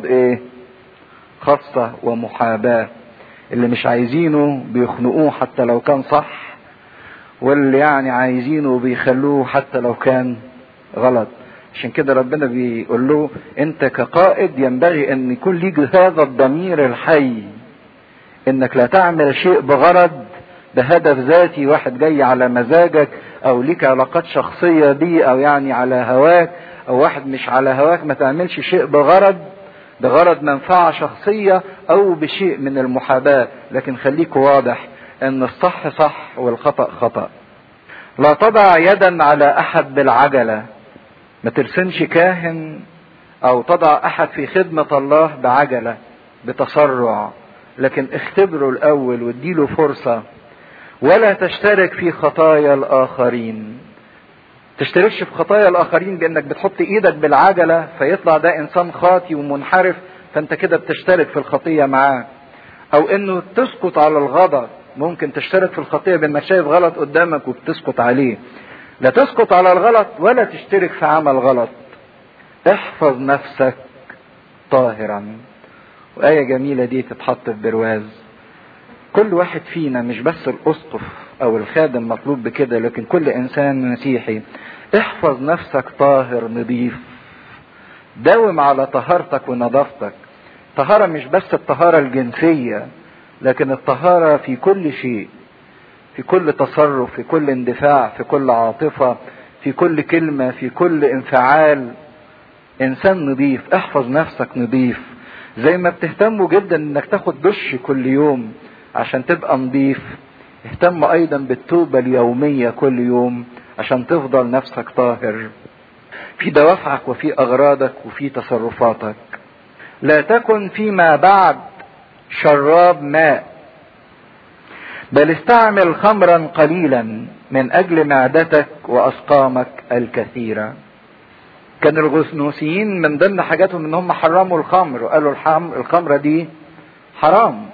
A: خاصة ومحاباة. اللي مش عايزينه بيخنقوه حتى لو كان صح، واللي يعني عايزينه بيخلوه حتى لو كان غلط. عشان كده ربنا بيقول له انت كقائد ينبغي ان يكون ليك هذا الضمير الحي، انك لا تعمل شيء بغرض بهدف ذاتي، واحد جاي على مزاجك او ليك علاقات شخصية بيه او يعني على هواك، او واحد مش على هواك. ما تعملش شيء بغرض، بغرض منفعة شخصية او بشيء من المحاباة، لكن خليك واضح ان الصح صح والخطأ خطأ. لا تضع يدا على احد بالعجلة، ما ترسمش كاهن او تضع احد في خدمة الله بعجلة بتسرع، لكن اختبره الاول واديله فرصة. ولا تشترك في خطايا الاخرين، تشتركش في خطايا الاخرين بانك بتحط ايدك بالعجلة فيطلع ده انسان خاطي ومنحرف، فانت كده بتشترك في الخطية معاه. او انه تسكت على الغضب، ممكن تشترك في الخطية بانك شايف غلط قدامك وبتسكت عليه. لا تسكت على الغلط ولا تشترك في عمل غلط. احفظ نفسك طاهرا. وآية جميلة دي تتحط في برواز. كل واحد فينا، مش بس الأسقف أو الخادم مطلوب بكده، لكن كل إنسان مسيحي احفظ نفسك طاهر نظيف. داوم على طهارتك ونظافتك. طهارة مش بس الطهارة الجنسية، لكن الطهارة في كل شيء، في كل تصرف، في كل اندفاع، في كل عاطفة، في كل كلمة، في كل انفعال. انسان نظيف، احفظ نفسك نظيف. زي ما بتهتموا جدا انك تاخد دش كل يوم عشان تبقى نظيف، اهتم ايضا بالتوبة اليومية كل يوم عشان تفضل نفسك طاهر في دوافعك وفي اغراضك وفي تصرفاتك. لا تكن فيما بعد شراب ماء، بل استعمل خمرا قليلا من اجل معدتك واسقامك الكثيرة. كان الغنوصيين من ضمن حاجاتهم ان هم حرموا الخمر، وقالوا الخمرة دي حرام.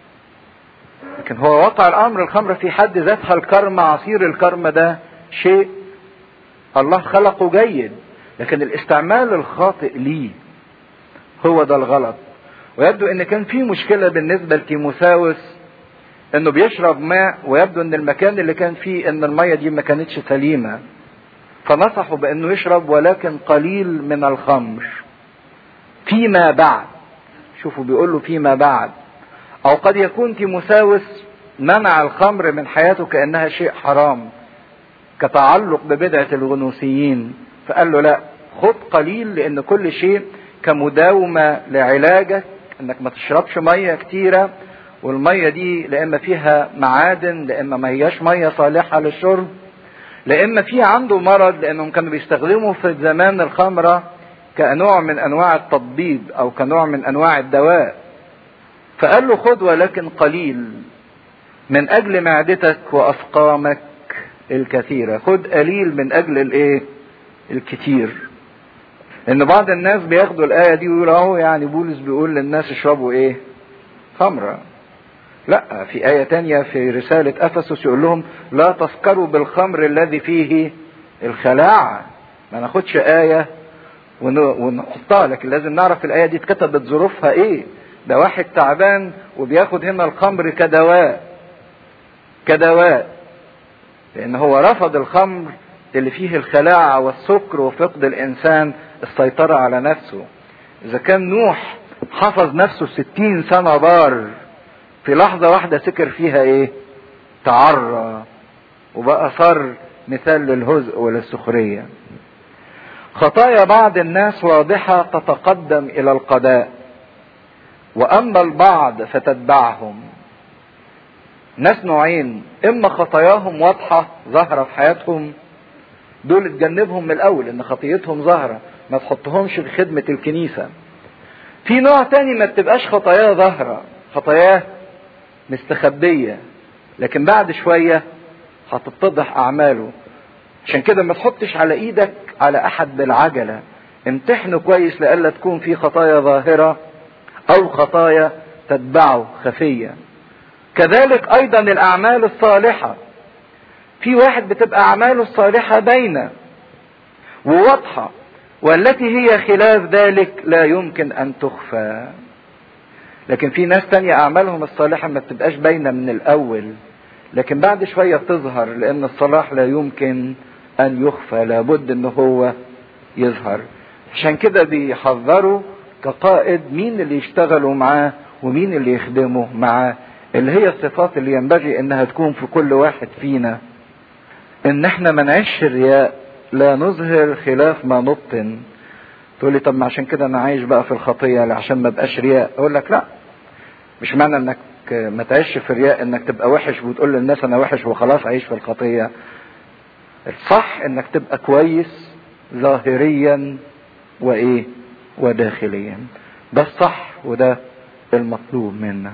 A: لكن هو واقع الامر الخمر في حد ذاتها الكرم، عصير الكرم ده شيء الله خلقه جيد، لكن الاستعمال الخاطئ ليه هو ده الغلط. ويبدو ان كان في مشكلة بالنسبة لتيموثاوس انه بيشرب ماء، ويبدو ان المكان اللي كان فيه ان المية دي ما كانتش سليمة، فنصحوا بانه يشرب ولكن قليل من الخمر فيما بعد. شوفوا بيقول له فيما بعد. او قد يكون تيموثاوس منع الخمر من حياته كأنها شيء حرام، كتعلق ببدعة الغنوصيين، فقال له لا، خد قليل، لان كل شيء كمداومة لعلاجك انك ما تشربش مية كتيرة، والمية دي لإما فيها معادن، لإما ما هياش مية صالحة للشرب، لإما في عنده مرض، لأنهم كانوا بيستخدموا في زمان الخمرة كنوع من أنواع التطبيب أو كنوع من أنواع الدواء. فقال له خد ولكن قليل من أجل معدتك وأسقامك الكثيرة. خد قليل من أجل الإيه؟ الكتير. إن بعض الناس بياخدوا الآية دي ويقولوا أهو يعني بولس بيقول للناس اشربوا إيه؟ خمرة. لا، في آية تانية في رسالة أفسس يقول لهم لا تسكروا بالخمر الذي فيه الخلاعة. ما ناخدش آية ونحطها، لكن لازم نعرف الآية دي اتكتبت ظروفها ايه. ده واحد تعبان وبياخد هنا الخمر كدواء، لأن هو رفض الخمر اللي فيه الخلاعة والسكر وفقد الإنسان السيطرة على نفسه. إذا كان نوح حفظ نفسه 60 سنة بار، في لحظة واحدة سكر فيها ايه؟ تعرى، وبقى صار مثال للهزء وللسخرية. خطايا بعض الناس واضحة تتقدم الى القضاء، واما البعض فتتبعهم. ناس نوعين، اما خطاياهم واضحة ظاهرة في حياتهم، دول اتجنبهم من الاول ان خطيتهم ظاهرة، ما تحطهمش في خدمة الكنيسة. في نوع تاني ما بتبقاش خطاياه ظاهرة، خطاياه مستخبية، لكن بعد شوية هتتضح اعماله. عشان كده ما تحطش على ايدك على احد بالعجلة، امتحنه كويس لألا تكون في خطايا ظاهرة او خطايا تتبعه خفية. كذلك ايضا الاعمال الصالحة، في واحد بتبقى اعماله الصالحة باينة وواضحة، والتي هي خلاف ذلك لا يمكن ان تخفى. لكن في ناس تانية اعمالهم الصالحة ما بتبقاش باينة من الاول، لكن بعد شوية تظهر، لان الصلاح لا يمكن ان يخفى، لابد ان هو يظهر. عشان كده بيحذروا كقائد مين اللي يشتغلوا معاه ومين اللي يخدموا معاه، اللي هي الصفات اللي ينبغي انها تكون في كل واحد فينا. ان احنا ما نعيش الرياء، لا نظهر خلاف ما نبطن. تقول لي طب ما عشان كده انا عايش بقى في الخطية عشان ما بقاش رياء. اقول لك لا، مش معنى انك ما تعيش في رياء انك تبقى وحش وتقول للناس انا وحش وخلاص عايش في الخطية. الصح انك تبقى كويس ظاهريا وايه وداخليا، ده الصح وده المطلوب منا.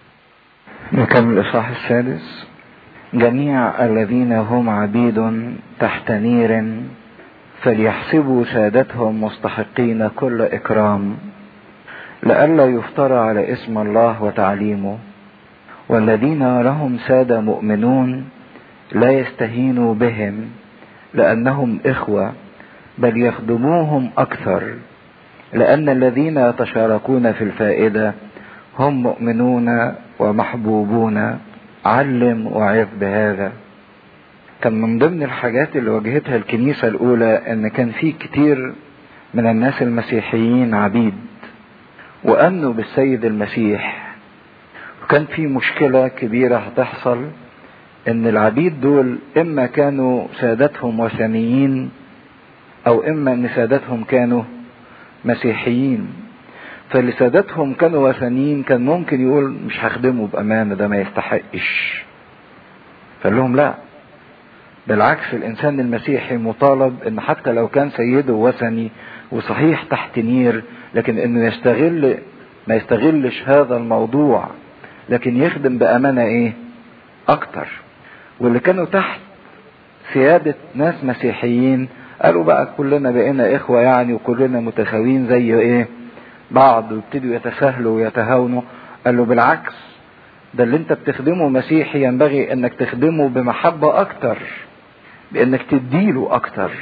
A: نكمل الاصحاح السادس. جميع الذين هم عبيد تحت نير فليحسبوا سادتهم مستحقين كل اكرام، لئلا يفترى على اسم الله وتعليمه. والذين لهم سادة مؤمنون لا يستهينوا بهم لأنهم إخوة، بل يخدموهم أكثر، لأن الذين يتشاركون في الفائدة هم مؤمنون ومحبوبون. علم وعظ بهذا. كان من ضمن الحاجات اللي واجهتها الكنيسة الأولى إن كان في كتير من الناس المسيحيين عبيد وآمنوا بالسيد المسيح، وكان في مشكلة كبيرة هتحصل ان العبيد دول اما كانوا سادتهم وثنيين او اما ان سادتهم كانوا مسيحيين. فاللي سادتهم كانوا وثنيين كان ممكن يقول مش هخدمه بامانه، ده ما يستحقش. فقال لهم لا، بالعكس الانسان المسيحي مطالب ان حتى لو كان سيده وثني وصحيح تحت نير، لكن انه ما يستغلش هذا الموضوع، لكن يخدم بامانه ايه اكتر. واللي كانوا تحت سيادة ناس مسيحيين قالوا بقى كلنا بقينا اخوة يعني، وكلنا متساويين زي ايه بعض، وابتدوا يتساهلوا ويتهاونوا. قالوا بالعكس، ده اللي انت بتخدمه مسيحي ينبغي انك تخدمه بمحبة اكتر، بانك تديله اكتر،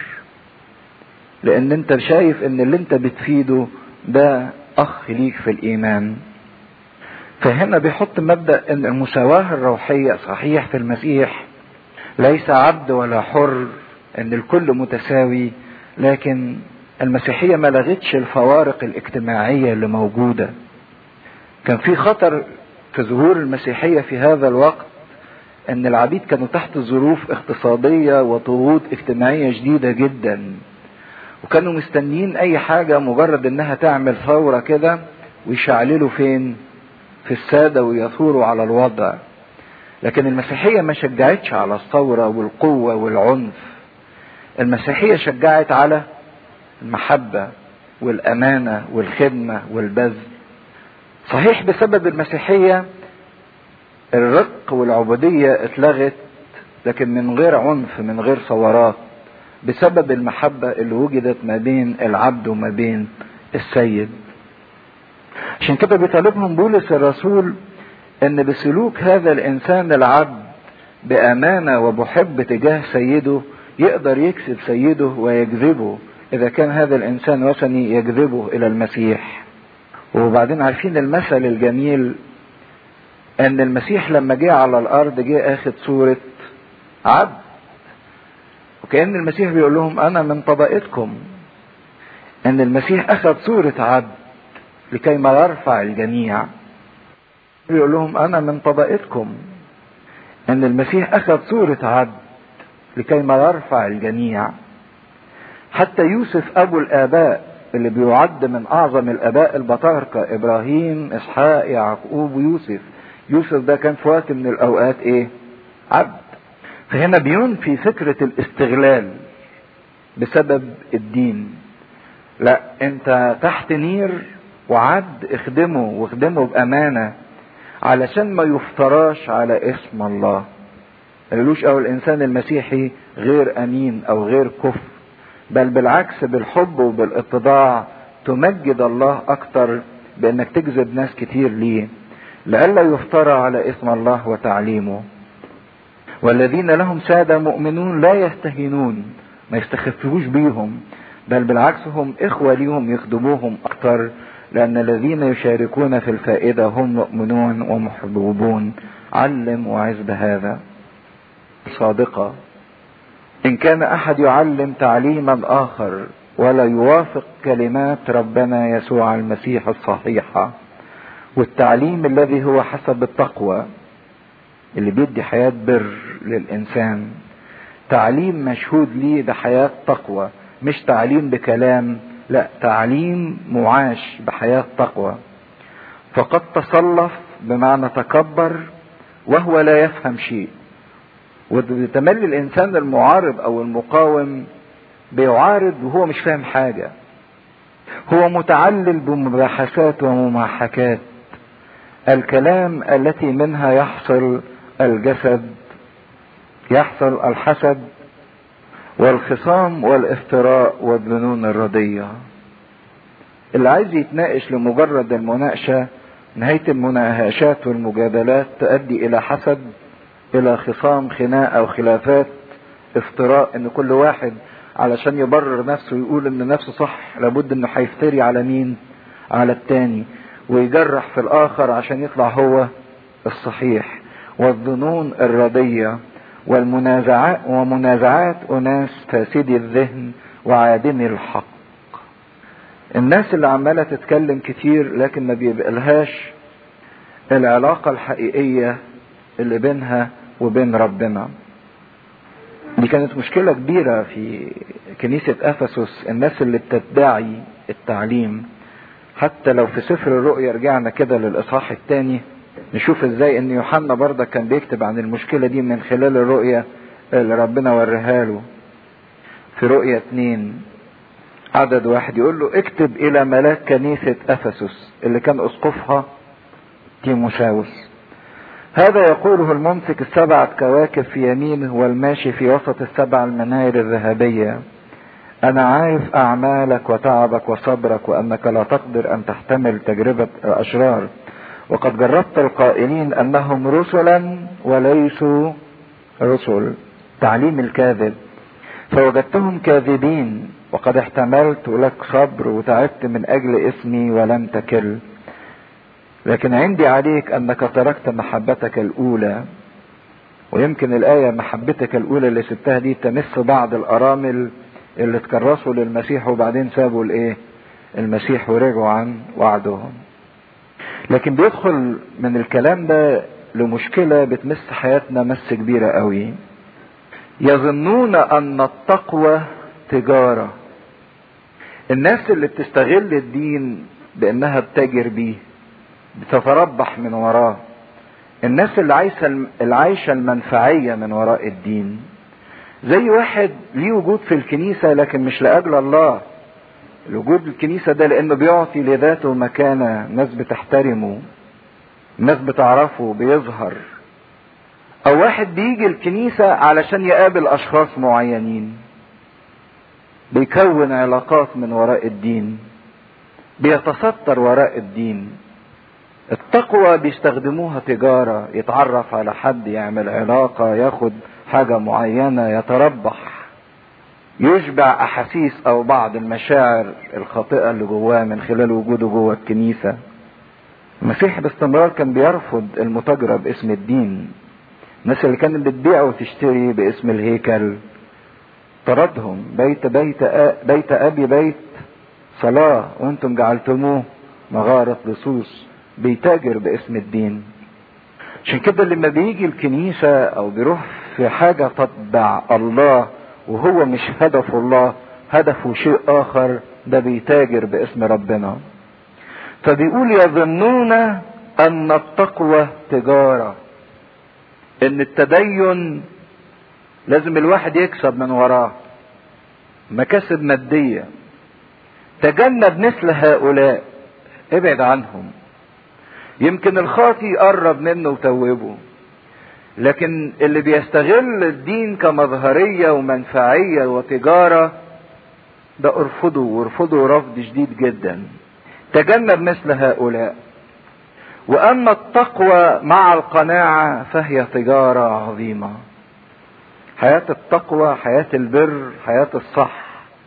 A: لان انت شايف ان اللي انت بتفيده ده اخ ليك في الايمان. فهنا بيحط مبدأ ان المساواة الروحية صحيح في المسيح، ليس عبد ولا حر، ان الكل متساوي، لكن المسيحية ما لغتش الفوارق الاجتماعية اللي موجودة. كان في خطر في ظهور المسيحية في هذا الوقت ان العبيد كانوا تحت ظروف اقتصادية وضغوط اجتماعية شديدة جدا، وكانوا مستنيين اي حاجة مجرد انها تعمل ثورة كده ويشعللوا فين في السادة ويثوروا على الوضع. لكن المسيحية ما شجعتش على الثورة والقوة والعنف. المسيحية شجعت على المحبة والأمانة والخدمة والبذل. صحيح بسبب المسيحية الرق والعبودية اتلغت، لكن من غير عنف، من غير ثورات، بسبب المحبة اللي وجدت ما بين العبد وما بين السيد. عشان كده بيطالبهم بولس الرسول ان بسلوك هذا الانسان العبد بامانة وبحب تجاه سيده يقدر يكسب سيده ويجذبه، اذا كان هذا الانسان وثني يجذبه الى المسيح. وبعدين عارفين المثل الجميل ان المسيح لما جه على الارض جه اخد صورة عبد، وكأن المسيح بيقول لهم انا من طبقتكم. ان المسيح اخد صورة عبد لكي ما يرفع الجميع. بيقول لهم انا من طبقتكم. ان المسيح اخذ صورة عبد لكي ما يرفع الجميع. حتى يوسف ابو الاباء اللي بيعد من اعظم الاباء البطاركة، ابراهيم اسحاق يعقوب ويوسف، يوسف ده كان في وقت من الاوقات ايه عبد. فهنا بينفي فكرة الاستغلال بسبب الدين. لا، انت تحت نير وعبد اخدمه، واخدمه بامانة علشان ما يفتراش على اسم الله. قالوش او الانسان المسيحي غير امين او غير كفر، بل بالعكس بالحب وبالاتضاع تمجد الله اكتر بانك تجذب ناس كتير ليه، لئلا يفترى على اسم الله وتعليمه. والذين لهم سادة مؤمنون لا يستهينون، ما يستخفوش بيهم، بل بالعكس هم اخوة ليهم يخدموهم اكتر، لأن الذين يشاركون في الفائدة هم مؤمنون ومحبوبون. علم وعظ بهذا. صادقة. إن كان أحد يعلم تعليما آخر ولا يوافق كلمات ربنا يسوع المسيح الصحيحة والتعليم الذي هو حسب التقوى اللي بيدي حياة بر للإنسان، تعليم مشهود ليه بحياة تقوى، مش تعليم بكلام لا، تعليم معاش بحياة تقوى. فقد تصلف بمعنى تكبر وهو لا يفهم شيء. وتملي الانسان المعارض او المقاوم بيعارض وهو مش فاهم حاجة، هو متعلل بمباحثات ومماحكات، الكلام التي منها يحصل الجسد، يحصل الحسد والخصام والافتراء والظنون الردية. اللي عايز يتناقش لمجرد المناقشة، نهاية المناقشات والمجادلات تؤدي الى حسد، الى خصام، خناق او خلافات، افتراء، ان كل واحد علشان يبرر نفسه يقول ان نفسه صح لابد انه هيفتري على مين؟ على التاني، ويجرح في الاخر عشان يطلع هو الصحيح. والظنون الردية والمنازعات ومنازعات اناس فاسدي الذهن وعادمي الحق. الناس اللي عمالة تتكلم كتير لكن ما بيبقالهاش العلاقة الحقيقية اللي بينها وبين ربنا. دي كانت مشكلة كبيرة في كنيسة أفسس، الناس اللي بتدعي التعليم. حتى لو في سفر الرؤيا رجعنا كده للإصحاح الثاني نشوف ازاي ان يوحنا برضه كان بيكتب عن المشكلة دي من خلال الرؤيا اللي ربنا وريها له. في رؤيا 2 عدد 1 يقول له اكتب الى ملاك كنيسة أفسس اللي كان اسقفها تيموثاوس، هذا يقوله الممسك 7 كواكب في يمينه والماشي في وسط 7 المناير الذهبية، انا عارف اعمالك وتعبك وصبرك وانك لا تقدر ان تحتمل تجربة الاشرار، وقد جربت القائلين انهم رسلا وليسوا رسل، تعليم الكاذب، فوجدتهم كاذبين، وقد احتملت لك صبر وتعبت من اجل اسمي ولم تكل، لكن عندي عليك انك تركت محبتك الاولى. ويمكن الايه محبتك الاولى اللي سبتها دي تمس بعض الارامل اللي تكرسوا للمسيح وبعدين سابوا الايه؟ المسيح ورجعوا عن وعدهم. لكن بيدخل من الكلام ده لمشكلة بتمس حياتنا مس كبيرة قوي. يظنون ان التقوى تجارة. الناس اللي بتستغل الدين بانها بتجر بيه، بتتربح من وراه. الناس اللي عايشة المنفعية من وراء الدين، زي واحد ليه وجود في الكنيسة لكن مش لأجل الله. الوجود في الكنيسة ده لأنه بيعطي لذاته مكانة، ناس بتحترمه، ناس بتعرفه، بيظهر. أو واحد بيجي الكنيسة علشان يقابل أشخاص معينين، بيكون علاقات من وراء الدين، بيتستر وراء الدين. التقوى بيستخدموها تجارة، يتعرف على حد، يعمل علاقة، ياخد حاجة معينة، يتربح، يشبع أحاسيس أو بعض المشاعر الخاطئة اللي جواه من خلال وجوده جوه الكنيسة. المسيح باستمرار كان بيرفض المتاجرة باسم الدين. الناس اللي كانت بتبيع وتشتري باسم الهيكل طردهم. بيت أبي بيت صلاة وانتم جعلتموه مغارة لصوص. بيتاجر باسم الدين. عشان كده لما بيجي الكنيسة او بيروح في حاجة تتبع الله وهو مش هدفه الله، هدفه شيء اخر، ده بيتاجر باسم ربنا. فبيقول يظنون ان التقوى تجارة، ان التدين لازم الواحد يكسب من وراه مكاسب مادية. تجنب مثل هؤلاء، ابعد عنهم. يمكن الخاطي يقرب منه وتوبه، لكن اللي بيستغل الدين كمظهرية ومنفعية وتجارة ده ارفضه، وارفضه رفض شديد جدا. تجنب مثل هؤلاء. واما التقوى مع القناعة فهي تجارة عظيمة. حياة التقوى، حياة البر، حياة الصح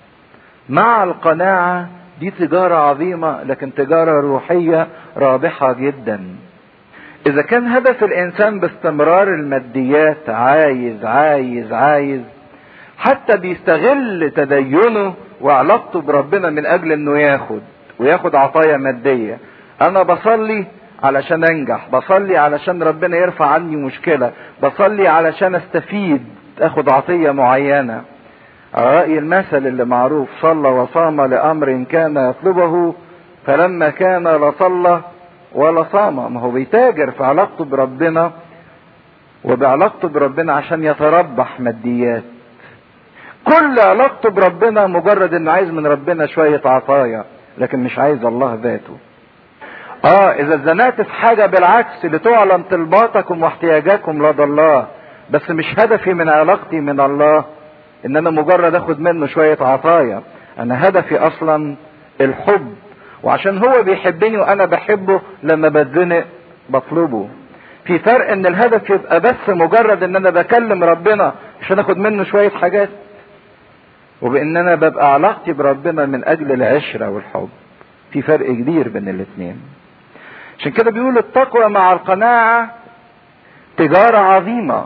A: مع القناعة دي تجارة عظيمة، لكن تجارة روحية رابحة جدا. اذا كان هدف الانسان باستمرار الماديات، عايز عايز عايز، حتى بيستغل تدينه وعلاقته بربنا من اجل انه ياخد عطايا مادية. انا بصلي علشان انجح، بصلي علشان ربنا يرفع عني مشكلة، بصلي علشان استفيد، اخد عطية معينة. على رأي المثل اللي معروف: صلى وصام لأمر كان يطلبه، فلما كان لا صلى ولا صام. ما هو بيتاجر في علاقته بربنا، وبعلاقته بربنا عشان يتربح ماديات. كل علاقته بربنا مجرد انه عايز من ربنا شوية عطايا، لكن مش عايز الله ذاته. اذا اتزنقت في حاجة بالعكس لتعلن طلباتكم واحتياجاتكم لدى الله، بس مش هدفي من علاقتي من الله ان انا مجرد اخد منه شوية عطايا. انا هدفي اصلا الحب، وعشان هو بيحبني وانا بحبه لما بتزنق بطلبه. في فرق ان الهدف يبقى بس مجرد ان انا بكلم ربنا عشان اخد منه شوية حاجات، وبان انا ببقى علاقتي بربنا من اجل العشرة والحب. في فرق كبير بين الاتنين. عشان كده بيقول التقوى مع القناعة تجارة عظيمة،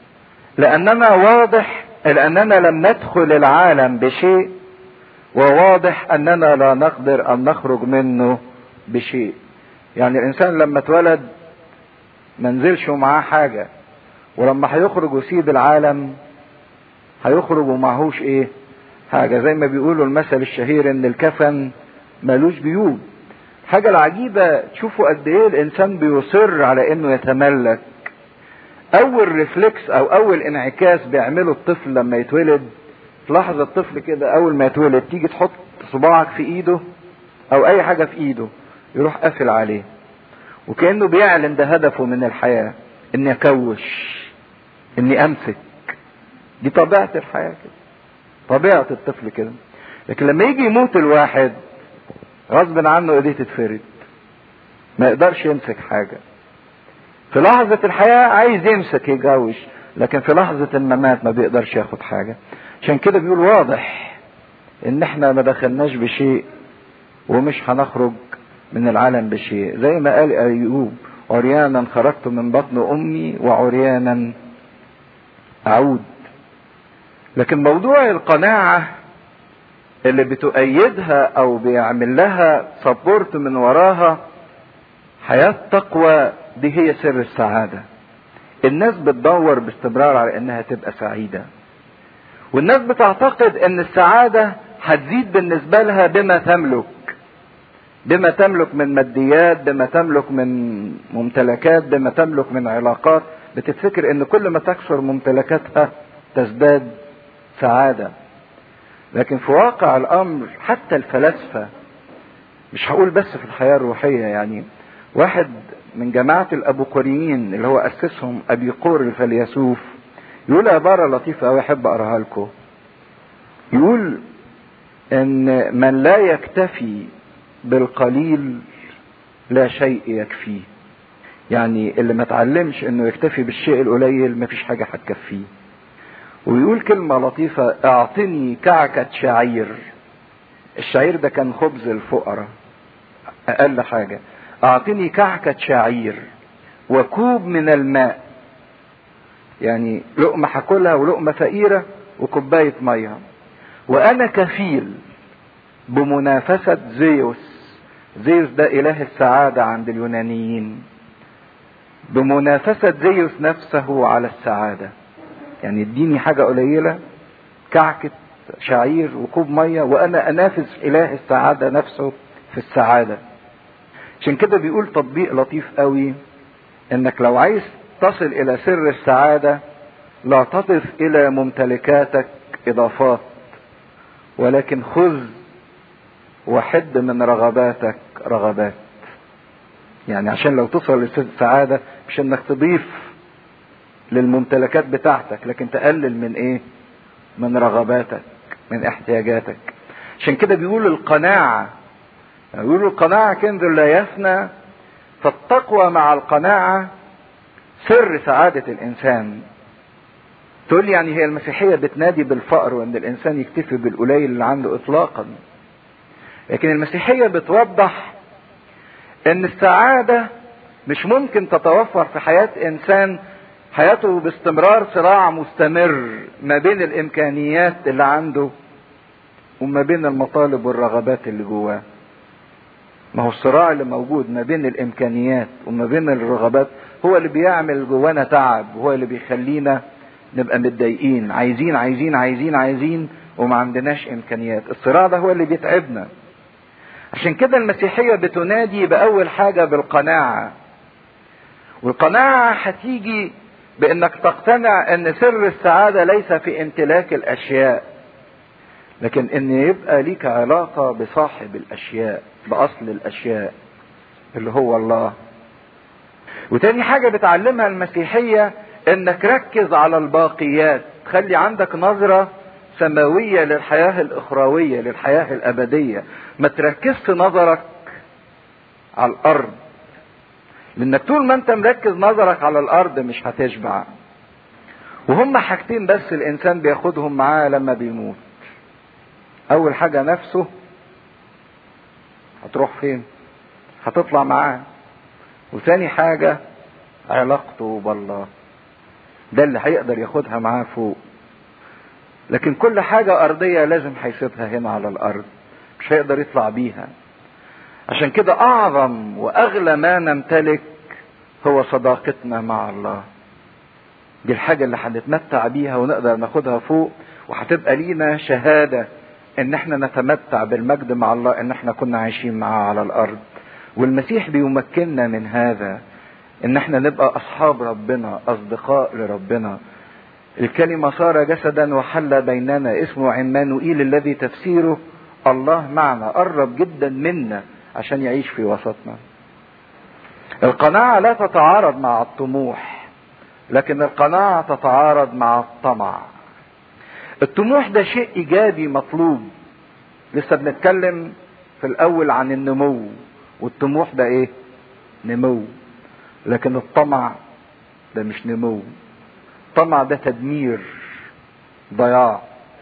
A: لاننا لم ندخل العالم بشيء، وواضح اننا لا نقدر ان نخرج منه بشيء. يعني الانسان لما اتولد منزلش ومعاه حاجة، ولما هيخرج ويسيب العالم هيخرج ومعهوش ايه؟ حاجة. زي ما بيقولوا المثل الشهير ان الكفن مالوش جيوب. حاجة العجيبة تشوفوا قد ايه الانسان بيصر على انه يتملك. اول ريفلكس او اول انعكاس بيعمله الطفل لما يتولد، تلاحظ الطفل كده اول ما يتولد تيجي تحط صباعك في ايده او اي حاجة في ايده يروح قافل عليه، وكأنه بيعلن ده هدفه من الحياة، اني اكوش، اني امسك. دي طبيعة الحياة كده، طبيعة الطفل كده. لكن لما يجي يموت الواحد غصب عنه ايديه تتفرد، ما يقدرش يمسك حاجة. في لحظة الحياة عايز يمسك يجوش، لكن في لحظة الممات ما بيقدرش ياخد حاجة. عشان كده بيقول واضح ان احنا ما دخلناش بشيء ومش هنخرج من العالم بشيء. زي ما قال ايوب: عريانا خرجت من بطن امي وعريانا اعود. لكن موضوع القناعة اللي بتؤيدها او بيعمل لها سبورت من وراها حياة تقوى، دي هي سر السعادة. الناس بتدور باستمرار على انها تبقى سعيدة، والناس بتعتقد ان السعادة هتزيد بالنسبة لها بما تملك من ماديات، بما تملك من ممتلكات، بما تملك من علاقات. بتفتكر ان كل ما تكثر ممتلكاتها تزداد سعادة. لكن في واقع الامر حتى الفلاسفة، مش هقول بس في الحياة الروحية، يعني واحد من جماعة الابوقوريين اللي هو اسسهم ابيقور الفيلسوف يقول عبارة لطيفة اوي احب اقراها لكم. يقول ان من لا يكتفي بالقليل لا شيء يكفيه. يعني اللي ما تعلمش انه يكتفي بالشيء القليل مفيش حاجة هتكفيه. ويقول كلمة لطيفة: اعطني كعكة شعير. الشعير ده كان خبز الفقراء اقل حاجة. اعطني كعكة شعير وكوب من الماء، يعني لقمة هاكلها ولقمة فقيرة وكوباية مية، وانا كفيل بمنافسة زيوس. زيوس ده اله السعادة عند اليونانيين، بمنافسة زيوس نفسه على السعادة. يعني اديني حاجة قليلة، كعكة شعير وكوب مية، وانا انافس اله السعادة نفسه في السعادة. عشان كده بيقول تطبيق لطيف قوي: انك لو عايز تصل الى سر السعادة لا تضف الى ممتلكاتك اضافات، ولكن خذ وحد من رغباتك رغبات. يعني عشان لو توصل للسعادة مش انك تضيف للممتلكات بتاعتك، لكن تقلل من ايه؟ من رغباتك، من احتياجاتك. عشان كده بيقول القناعة، بيقولوا القناعة كنز لا يفنى. فالتقوى مع القناعة سر سعادة الانسان. تقول يعني هي المسيحية بتنادي بالفقر وان الانسان يكتفي بالقليل اللي عنده اطلاقا، لكن المسيحية بتوضح ان السعادة مش ممكن تتوفر في حياة انسان حياته باستمرار صراع مستمر ما بين الامكانيات اللي عنده وما بين المطالب والرغبات اللي جواه. ما هو الصراع اللي موجود ما بين الامكانيات وما بين الرغبات هو اللي بيعمل جوانا تعب، وهو اللي بيخلينا نبقى متضايقين، عايزين عايزين عايزين عايزين، وما عندناش امكانيات. الصراع ده هو اللي بيتعبنا. عشان كده المسيحية بتنادي بأول حاجة بالقناعة، والقناعة هتيجي بانك تقتنع ان سر السعادة ليس في امتلاك الاشياء، لكن ان يبقى ليك علاقة بصاحب الاشياء، باصل الاشياء اللي هو الله. وتاني حاجة بتعلمها المسيحية انك ركز على الباقيات، تخلي عندك نظرة سماوية للحياة الاخروية، للحياة الابدية. ما تركزش نظرك على الارض، لانك طول ما انت مركز نظرك على الارض مش هتشبع. وهم حاجتين بس الانسان بياخدهم معاه لما بيموت. اول حاجة نفسه هتروح فين؟ هتطلع معاه. وثاني حاجة علاقته بالله، ده اللي هيقدر ياخدها معاه فوق. لكن كل حاجة ارضية لازم هيسيبها هنا على الارض، مش هيقدر يطلع بيها. عشان كده اعظم واغلى ما نمتلك هو صداقتنا مع الله. دي الحاجة اللي هنتمتع بيها ونقدر ناخدها فوق، وهتبقى لينا شهادة ان احنا نتمتع بالمجد مع الله، ان احنا كنا عايشين معاه على الارض. والمسيح بيمكننا من هذا، ان احنا نبقى اصحاب ربنا، اصدقاء لربنا. الكلمة صار جسدا وحل بيننا، اسمه عمانوئيل الذي تفسيره الله معنا، قرب جدا منا عشان يعيش في وسطنا. القناعة لا تتعارض مع الطموح، لكن القناعة تتعارض مع الطمع. الطموح ده شيء ايجابي مطلوب، لسه بنتكلم في الاول عن النمو، والطموح ده ايه؟ نمو. لكن الطمع ده مش نمو، الطمع ده تدمير، ضياع.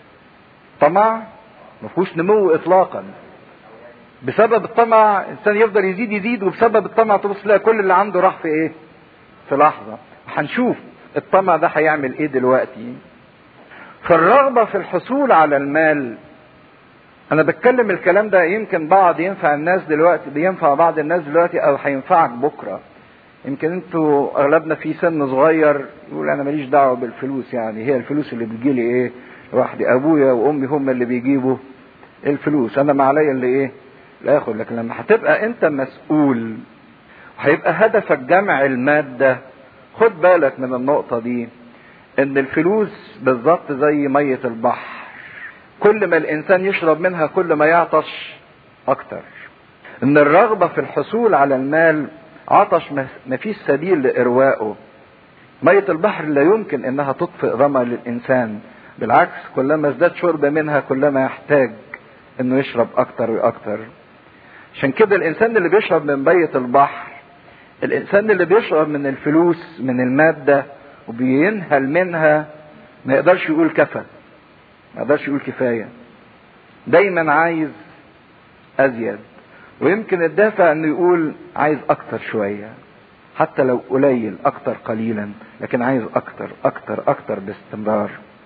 A: طمع مفهوش نمو اطلاقا. بسبب الطمع الانسان يفضل يزيد، وبسبب الطمع تبص تلاقي كل اللي عنده راح في ايه؟ في لحظة. هنشوف الطمع ده هيعمل ايه دلوقتي. فالرغبة في الحصول على المال، انا بتكلم الكلام ده يمكن بعض ينفع الناس دلوقتي، بينفع بعض الناس دلوقتي او هينفعك بكرة. يمكن انتوا اغلبنا في سن صغير يقول انا ماليش دعوة بالفلوس، يعني هي الفلوس اللي بتجيلي ايه لوحدي، ابويا وامي هم اللي بيجيبوا الفلوس، انا ما عليا اللي ايه لا اخد. لكن لما هتبقى انت مسؤول وهيبقى هدفك جمع المادة، خد بالك من النقطة دي، ان الفلوس بالظبط زي مية البحر، كل ما الانسان يشرب منها كل ما يعطش اكتر. ان الرغبة في الحصول على المال عطش مفيش سبيل لإروائه. مية البحر لا يمكن انها تطفئ ظمأ للانسان، بالعكس كلما ازداد شرب منها كلما يحتاج انه يشرب اكتر واكتر. عشان كده الانسان اللي بيشرب من مية البحر، الانسان اللي بيشرب من الفلوس من المادة وبينهل منها، ما يقدرش يقول كفى، ما يقدرش يقول كفاية، دايما عايز ازيد. ويمكن الدافع انه يقول عايز اكتر شوية، حتى لو قليل اكتر قليلا، لكن عايز اكتر اكتر اكتر باستمرار.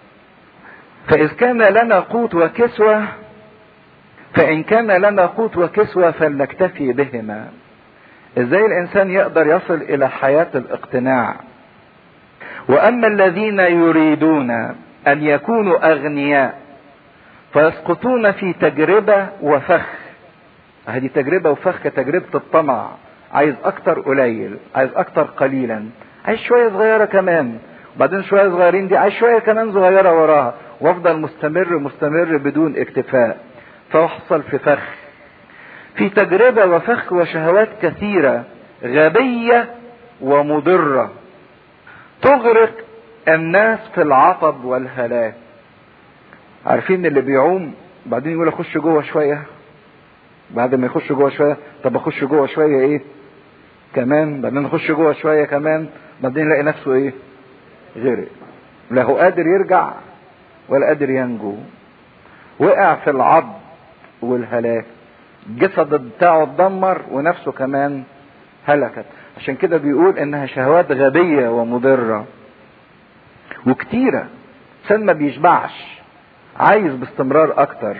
A: فإذ كان لنا قوت وكسوة، فإن كان لنا قوت وكسوة فلنكتفي بهما. ازاي الانسان يقدر يصل الى حياة الاقتناع؟ واما الذين يريدون ان يكونوا اغنياء فيسقطون في تجربة وفخ. هذه تجربة وفخ كتجربة الطمع، عايز اكتر قليل، عايز اكتر قليلا، عايز شوية صغيرة كمان، وبعدين شوية صغيرين دي عايز شوية كمان صغيرة وراها، وافضل مستمر بدون اكتفاء، فاحصل في فخ، في تجربة وفخ وشهوات كثيرة غبية ومضرة تغرق الناس في العطب والهلاك. عارفين اللي بيعوم بعدين يقول اخش جوه شوية، بعد ما يخش جوه شوية طب اخش جوه شوية ايه كمان، بعدين اخش جوه شوية كمان، بعدين يلاقي نفسه ايه غرق، لا هو قادر يرجع ولا قادر ينجو، وقع في العض والهلاك، الجسد بتاعه اتدمر ونفسه كمان هلكت. عشان كده بيقول انها شهوات غبية ومضرة وكتيرة، انسان ما بيشبعش، عايز باستمرار اكتر.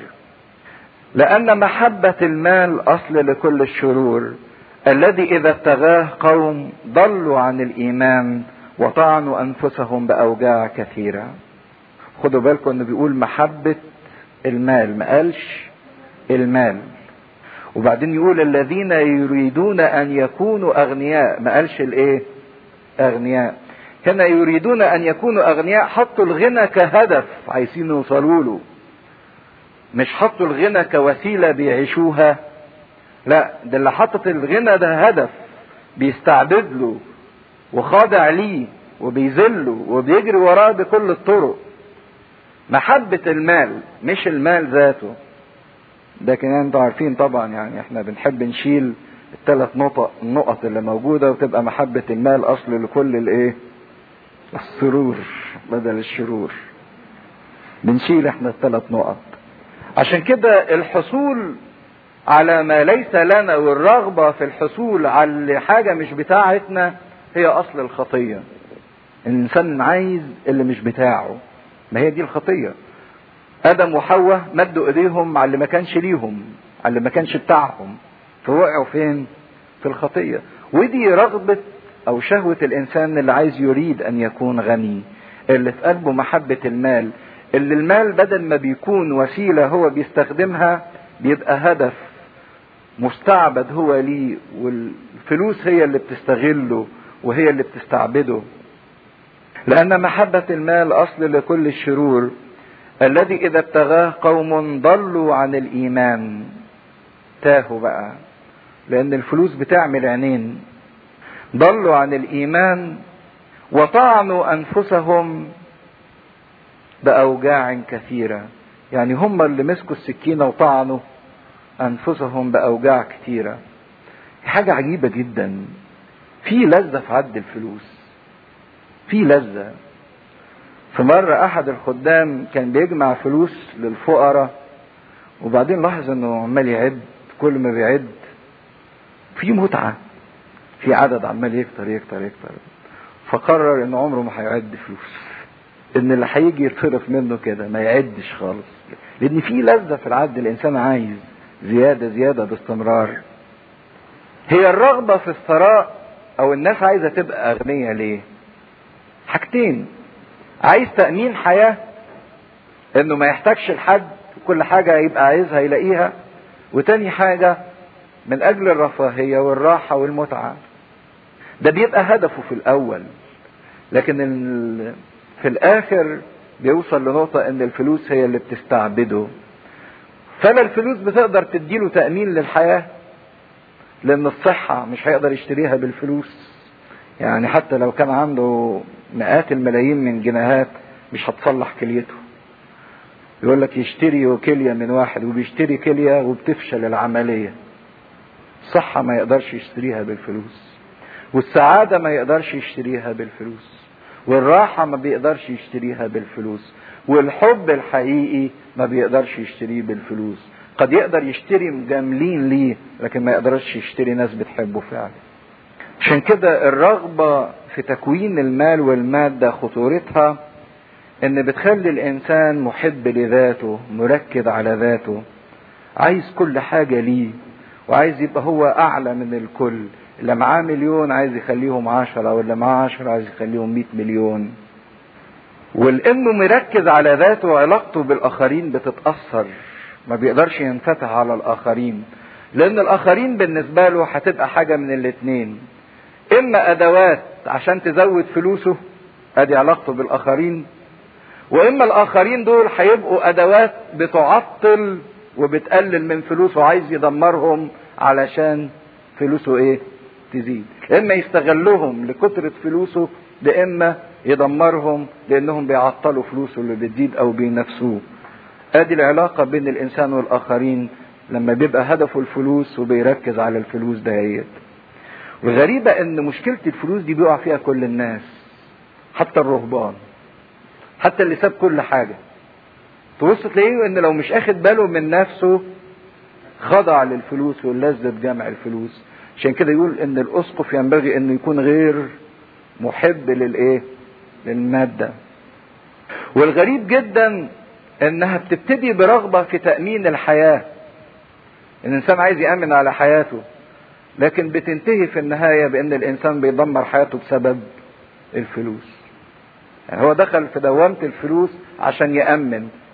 A: لان محبة المال اصل لكل الشرور، الذي اذا ابتغاه قوم ضلوا عن الايمان وطعنوا انفسهم باوجاع كثيرة. خدوا بالكم انه بيقول محبة المال، ما قالش المال. وبعدين يقول الذين يريدون ان يكونوا اغنياء، ما قالش الايه؟ اغنياء. هنا يريدون ان يكونوا اغنياء، حطوا الغنى كهدف عايزين يوصلوا له، مش حطوا الغنى كوسيلة بيعيشوها. لا، ده اللي حطت الغنى ده هدف بيستعبد له وخاضع ليه وبيذله وبيجري وراه بكل الطرق. محبة المال مش المال ذاته. ده كمان انتوا عارفين طبعا، يعني احنا بنحب نشيل الثلاث النقط اللي موجودة، وتبقى محبة المال اصل لكل الايه؟ السرور بدل الشرور. بنشيل احنا الثلاث نقط. عشان كده الحصول على ما ليس لنا والرغبة في الحصول على حاجة مش بتاعتنا هي اصل الخطية. الانسان عايز اللي مش بتاعه، ما هي دي الخطية. ادم وحواء مدوا ايديهم على اللي ما كانش ليهم، على اللي ما كانش بتاعهم، فوقعوا فين؟ في الخطية. ودي رغبة او شهوة الانسان اللي عايز يريد ان يكون غني، اللي في قلبه محبة المال، اللي المال بدل ما بيكون وسيلة هو بيستخدمها بيبقى هدف مستعبد هو ليه، والفلوس هي اللي بتستغله وهي اللي بتستعبده. لأن محبة المال أصل لكل الشرور الذي إذا ابتغاه قوم ضلوا عن الإيمان. تاهوا بقى، لأن الفلوس بتعمل عينين. ضلوا عن الإيمان وطعنوا أنفسهم بأوجاع كثيرة. يعني هم اللي مسكوا السكينة وطعنوا أنفسهم بأوجاع كثيرة. حاجة عجيبة جدا. في لذة في عد الفلوس، في لذة. في مرة أحد الخدام كان بيجمع فلوس للفقراء، وبعدين لاحظ إنه عمال يعد، كل ما بيعد في متعة، في عدد عمال يكتر يكتر يكتر. فقرر إنه عمره ما هيعد فلوس، إن اللي هيجي يتصرف منه كده ما يعدش خالص، لأن في لذة في العد. الإنسان عايز زيادة زيادة باستمرار. هي الرغبة في الثراء، أو الناس عايزة تبقى أغنية ليه؟ حاجتين. عايز تأمين حياة، انه ما يحتاجش لحد، كل حاجة يبقى عايزها يلاقيها. وتاني حاجة من اجل الرفاهية والراحة والمتعة. ده بيبقى هدفه في الاول، لكن في الاخر بيوصل لنقطة ان الفلوس هي اللي بتستعبده. فلا الفلوس بتقدر تديله تأمين للحياة، لان الصحة مش هيقدر يشتريها بالفلوس. يعني حتى لو كان عنده مئات الملايين من جنيهات مش هتصلح كليته. يقول لك يشتري كلية من واحد، وبيشتري كلية وبتفشل العملية. الصحة ما يقدرش يشتريها بالفلوس، والسعادة ما يقدرش يشتريها بالفلوس، والراحة ما بيقدرش يشتريها بالفلوس، والحب الحقيقي ما بيقدرش يشتريه بالفلوس. قد يقدر يشتري مجاملين ليه، لكن ما يقدرش يشتري ناس بتحبه فعلا. عشان كده الرغبة في تكوين المال والمادة خطورتها ان بتخلي الانسان محب لذاته، مركز على ذاته، عايز كل حاجة ليه، وعايز يبقى هو اعلى من الكل. اللي معاه مليون عايز يخليهم 10، واللي معاه 10 عايز يخليهم 100 مليون. ولانه مركز على ذاته وعلاقته بالاخرين بتتأثر، ما بيقدرش ينفتح على الاخرين، لان الاخرين بالنسبة له هتبقى حاجة من الاتنين: اما ادوات عشان تزود فلوسه، ادي علاقته بالاخرين، واما الاخرين دول هيبقوا ادوات بتعطل وبتقلل من فلوسه، عايز يدمرهم علشان فلوسه ايه؟ تزيد. اما يستغلهم لكثرة فلوسه، اما يدمرهم لانهم بيعطلوا فلوسه اللي بتزيد او بينافسوه. ادي العلاقة بين الانسان والاخرين لما بيبقى هدفه الفلوس وبيركز على الفلوس دهيت. والغريبة ان مشكلة الفلوس دي بيقع فيها كل الناس، حتى الرهبان، حتى اللي ساب كل حاجة. تبص تلاقيه ان لو مش اخد باله من نفسه خضع للفلوس واللذة بجمع الفلوس. عشان كده يقول ان الاسقف ينبغي انه يكون غير محب للايه؟ للمادة. والغريب جدا انها بتبتدي برغبة في تأمين الحياة. الانسان عايز يأمن على حياته، لكن بتنتهي في النهاية بان الانسان بيدمر حياته بسبب الفلوس. يعني هو دخل في دوامة الفلوس عشان يأمن،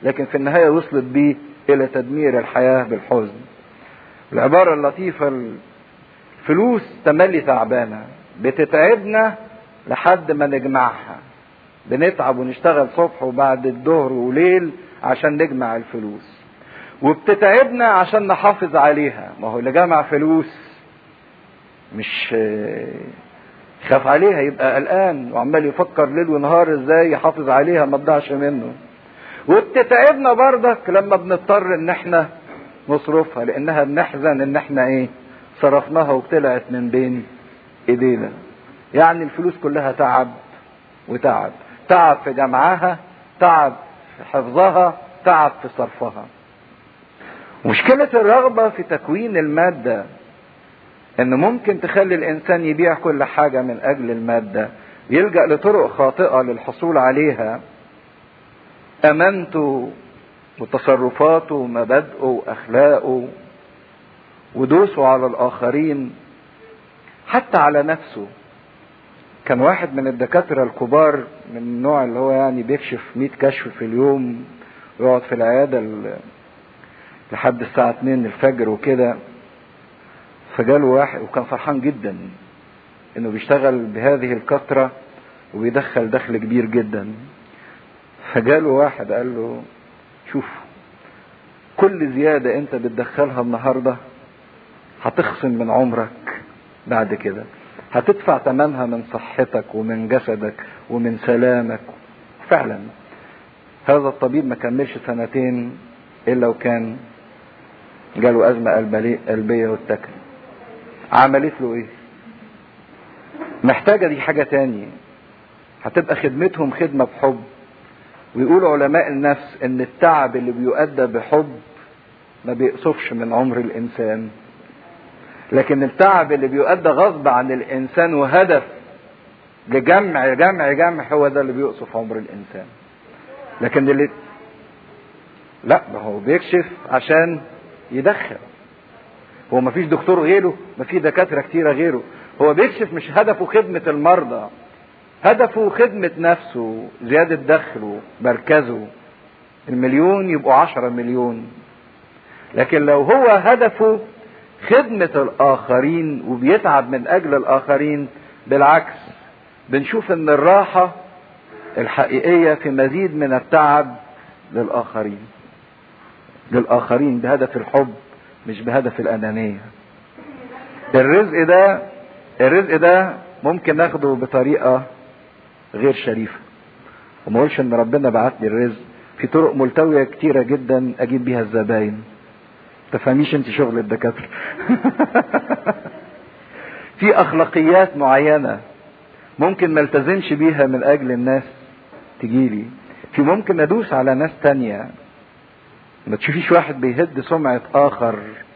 A: لكن في النهاية وصلت بيه الى تدمير الحياة بالحزن. العبارة اللطيفة، الفلوس تملي تعبانة، بتتعبنا لحد ما نجمعها. بنتعب ونشتغل صبح وبعد الظهر وليل عشان نجمع الفلوس، وبتتعبنا عشان نحافظ عليها. ما هو اللي جمع فلوس مش خاف عليها، يبقى قلقان وعمال يفكر ليل ونهار ازاي يحافظ عليها ما تضيعش منه. وبتتعبنا برضك لما بنضطر ان احنا نصرفها، لانها بنحزن ان احنا صرفناها وطلعت من بين ايدينا. يعني الفلوس كلها تعب وتعب، تعب في جمعها، تعب في حفظها، تعب في صرفها. مشكلة الرغبة في تكوين المادة ان ممكن تخلي الانسان يبيع كل حاجة من اجل المادة، يلجأ لطرق خاطئة للحصول عليها. امانته وتصرفاته ومبادئه واخلاقه ودوسه على الاخرين، حتى على نفسه. كان واحد من الدكاترة الكبار من النوع اللي هو بيكشف 100 كشف في اليوم، ويقعد في العيادة لحد الساعة 2 الفجر وكده. فجاله واحد وكان فرحان جدا انه بيشتغل بهذه الكثرة وبيدخل دخل كبير جدا. فجاله واحد قال له شوف، كل زيادة انت بتدخلها النهاردة هتخصم من عمرك بعد كده، هتدفع ثمنها من صحتك ومن جسدك ومن سلامك. فعلا هذا الطبيب ما كملش 2 سنين الا وكان جاله ازمة قلبية واتكل. عملت له ايه؟ محتاجة دي حاجة تانية، هتبقى خدمتهم خدمة بحب. ويقول علماء النفس ان التعب اللي بيؤدى بحب ما بيقصفش من عمر الانسان، لكن التعب اللي بيؤدى غصب عن الانسان وهدف لجمع جمع جمع هو ده اللي بيقصف عمر الانسان. لكن اللي لا، ما هو بيكشف عشان يدخل. هو ما فيش دكتور غيره، ما في دكاترة كتيرة غيره. هو بيكشف مش هدفه خدمة المرضى، هدفه خدمة نفسه، زيادة دخله، مركزه. 1,000,000 يبقوا 10 مليون. لكن لو هو هدفه خدمة الآخرين وبيتعب من أجل الآخرين، بالعكس بنشوف ان الراحة الحقيقية في مزيد من التعب للآخرين بهدف الحب مش بهدف الأنانية. الرزق ده ممكن ناخده بطريقة غير شريفة. وما اقولش ان ربنا بعت لي الرزق في طرق ملتوية كتيرة جدا اجيب بيها الزباين. تفهميش انت شغل الدكاترة. في اخلاقيات معينة ممكن ما التزمش بيها من اجل الناس تجيلي. في ممكن ادوس على ناس تانية. ما تشوفيش واحد بيهد سمعة اخر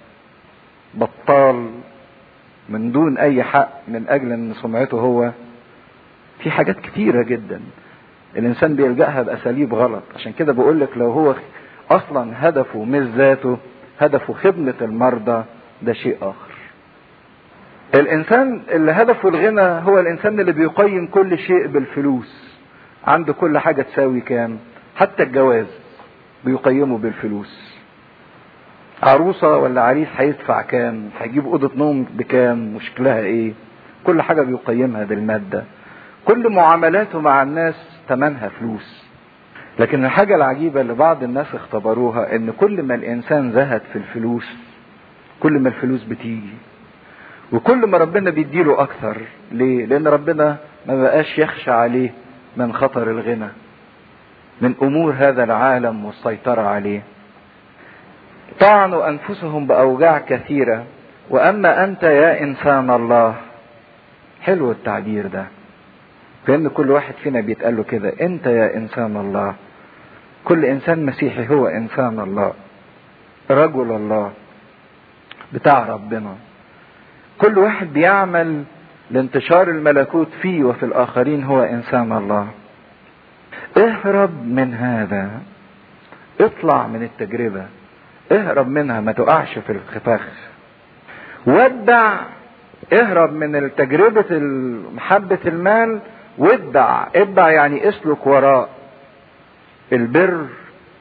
A: بطال من دون اي حق من اجل ان سمعته هو. في حاجات كتيرة جدا الانسان بيلجأها باساليب غلط. عشان كده بقولك لو هو اصلا هدفه مش ذاته، هدفه خدمة المرضى، ده شيء اخر. الانسان اللي هدفه الغنى هو الانسان اللي بيقيم كل شيء بالفلوس. عنده كل حاجة تساوي كام، حتى الجواز بيقيمه بالفلوس. عروسة ولا عريس هيدفع كام، هيجيب اوضة نوم بكام، وشكلها ايه، كل حاجة بيقيمها بالمادة. كل معاملاته مع الناس تمنها فلوس. لكن الحاجة العجيبة اللي بعض الناس اختبروها ان كل ما الانسان زهد في الفلوس كل ما الفلوس بتيجي، وكل ما ربنا بيديله اكثر. ليه؟ لان ربنا ما بقاش يخشى عليه من خطر الغنى، من امور هذا العالم والسيطرة عليه. طعنوا انفسهم باوجاع كثيرة. واما انت يا انسان الله. حلو التعبير ده، لان كل واحد فينا بيتقال له كده، انت يا انسان الله. كل انسان مسيحي هو انسان الله، رجل الله بتاع ربنا. كل واحد بيعمل لانتشار الملكوت فيه وفي الاخرين هو انسان الله. اهرب من هذا، اطلع من التجربة، اهرب منها، ما تقعش في الخفاخ. ودع، اهرب من تجربة محبة المال. اتبع يعني اسلك وراء البر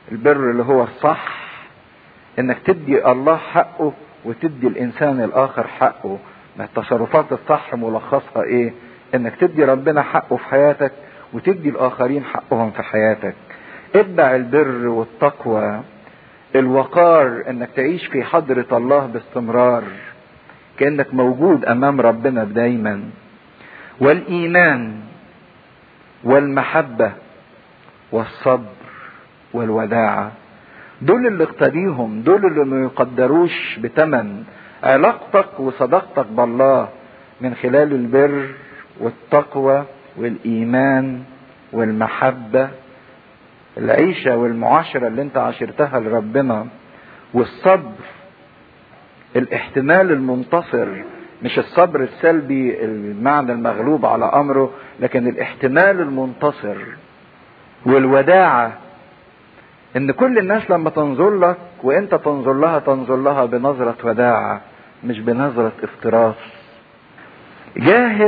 A: البر اللي هو الصح، انك تدي الله حقه وتدي الانسان الاخر حقه. ما التصرفات الصح ملخصها ايه؟ انك تدي ربنا حقه في حياتك وتدي الاخرين حقهم في حياتك. اتبع البر والتقوى، الوقار، انك تعيش في حضرة الله باستمرار كأنك موجود امام ربنا دايما، والايمان والمحبة والصبر والوداعة. دول اللي اقتديهم، دول اللي ما يقدروش بتمن. علاقتك وصداقتك بالله من خلال البر والتقوى والايمان والمحبة، العيشة والمعاشرة اللي انت عاشرتها لربنا، والصبر، الاحتمال المنتصر، مش الصبر السلبي المعنى المغلوب على امره، لكن الاحتمال المنتصر، والوداعة، ان كل الناس لما تنظر لك وانت تنظر لها بنظرة وداعة مش بنظرة افتراس. جاهد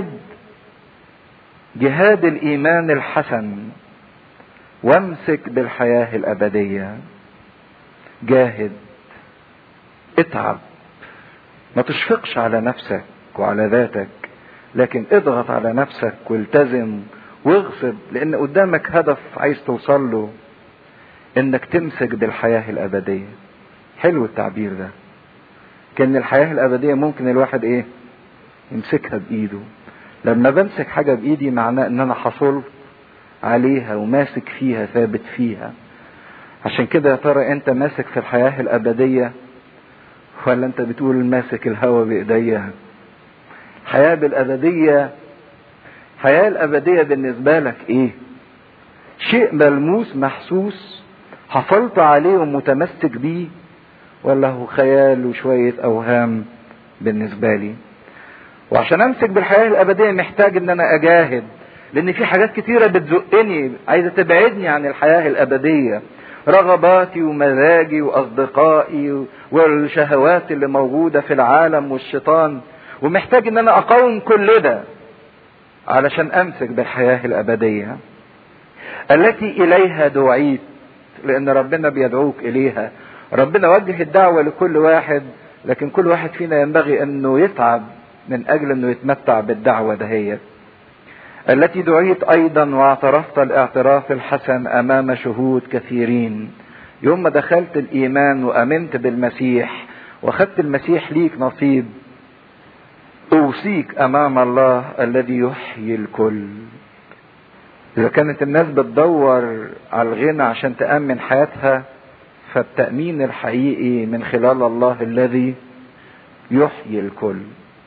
A: جهاد الايمان الحسن وامسك بالحياة الابدية. جاهد، اتعب، ما تشفقش على نفسك وعلى ذاتك، لكن اضغط على نفسك والتزم واغصب، لان قدامك هدف عايز توصل له، انك تمسك بالحياة الابدية. حلو التعبير ده، كان الحياة الابدية ممكن الواحد ايه؟ يمسكها بايده. لما بمسك حاجة بايدي معناه ان انا حصلت عليها وماسك فيها ثابت فيها. عشان كده يا ترى انت ماسك في الحياة الابدية ولا انت بتقول ماسك الهوى بايديا؟ الحياة بالابدية، الحياة الابدية بالنسبة لك ايه؟ شيء ملموس محسوس حصلت عليه ومتمسك بيه، ولا هو خيال وشوية اوهام بالنسبة لي؟ وعشان امسك بالحياة الابدية محتاج ان انا اجاهد، لان في حاجات كتيرة بتزقني عايزة تبعدني عن الحياة الابدية، رغباتي ومزاجي واصدقائي والشهوات اللي موجودة في العالم والشيطان، ومحتاج ان انا اقاوم كل ده علشان امسك بالحياة الابدية التي اليها دعيت. لان ربنا بيدعوك اليها، ربنا وجه الدعوة لكل واحد، لكن كل واحد فينا ينبغي انه يتعب من اجل انه يتمتع بالدعوة دهيت. التي دعيت ايضا واعترفت الاعتراف الحسن امام شهود كثيرين. يوم ما دخلت الايمان وامنت بالمسيح واخدت المسيح ليك نصيب، اوصيك امام الله الذي يحيي الكل. اذا كانت الناس بتدور على الغنى عشان تأمن حياتها، فالتأمين الحقيقي من خلال الله الذي يحيي الكل.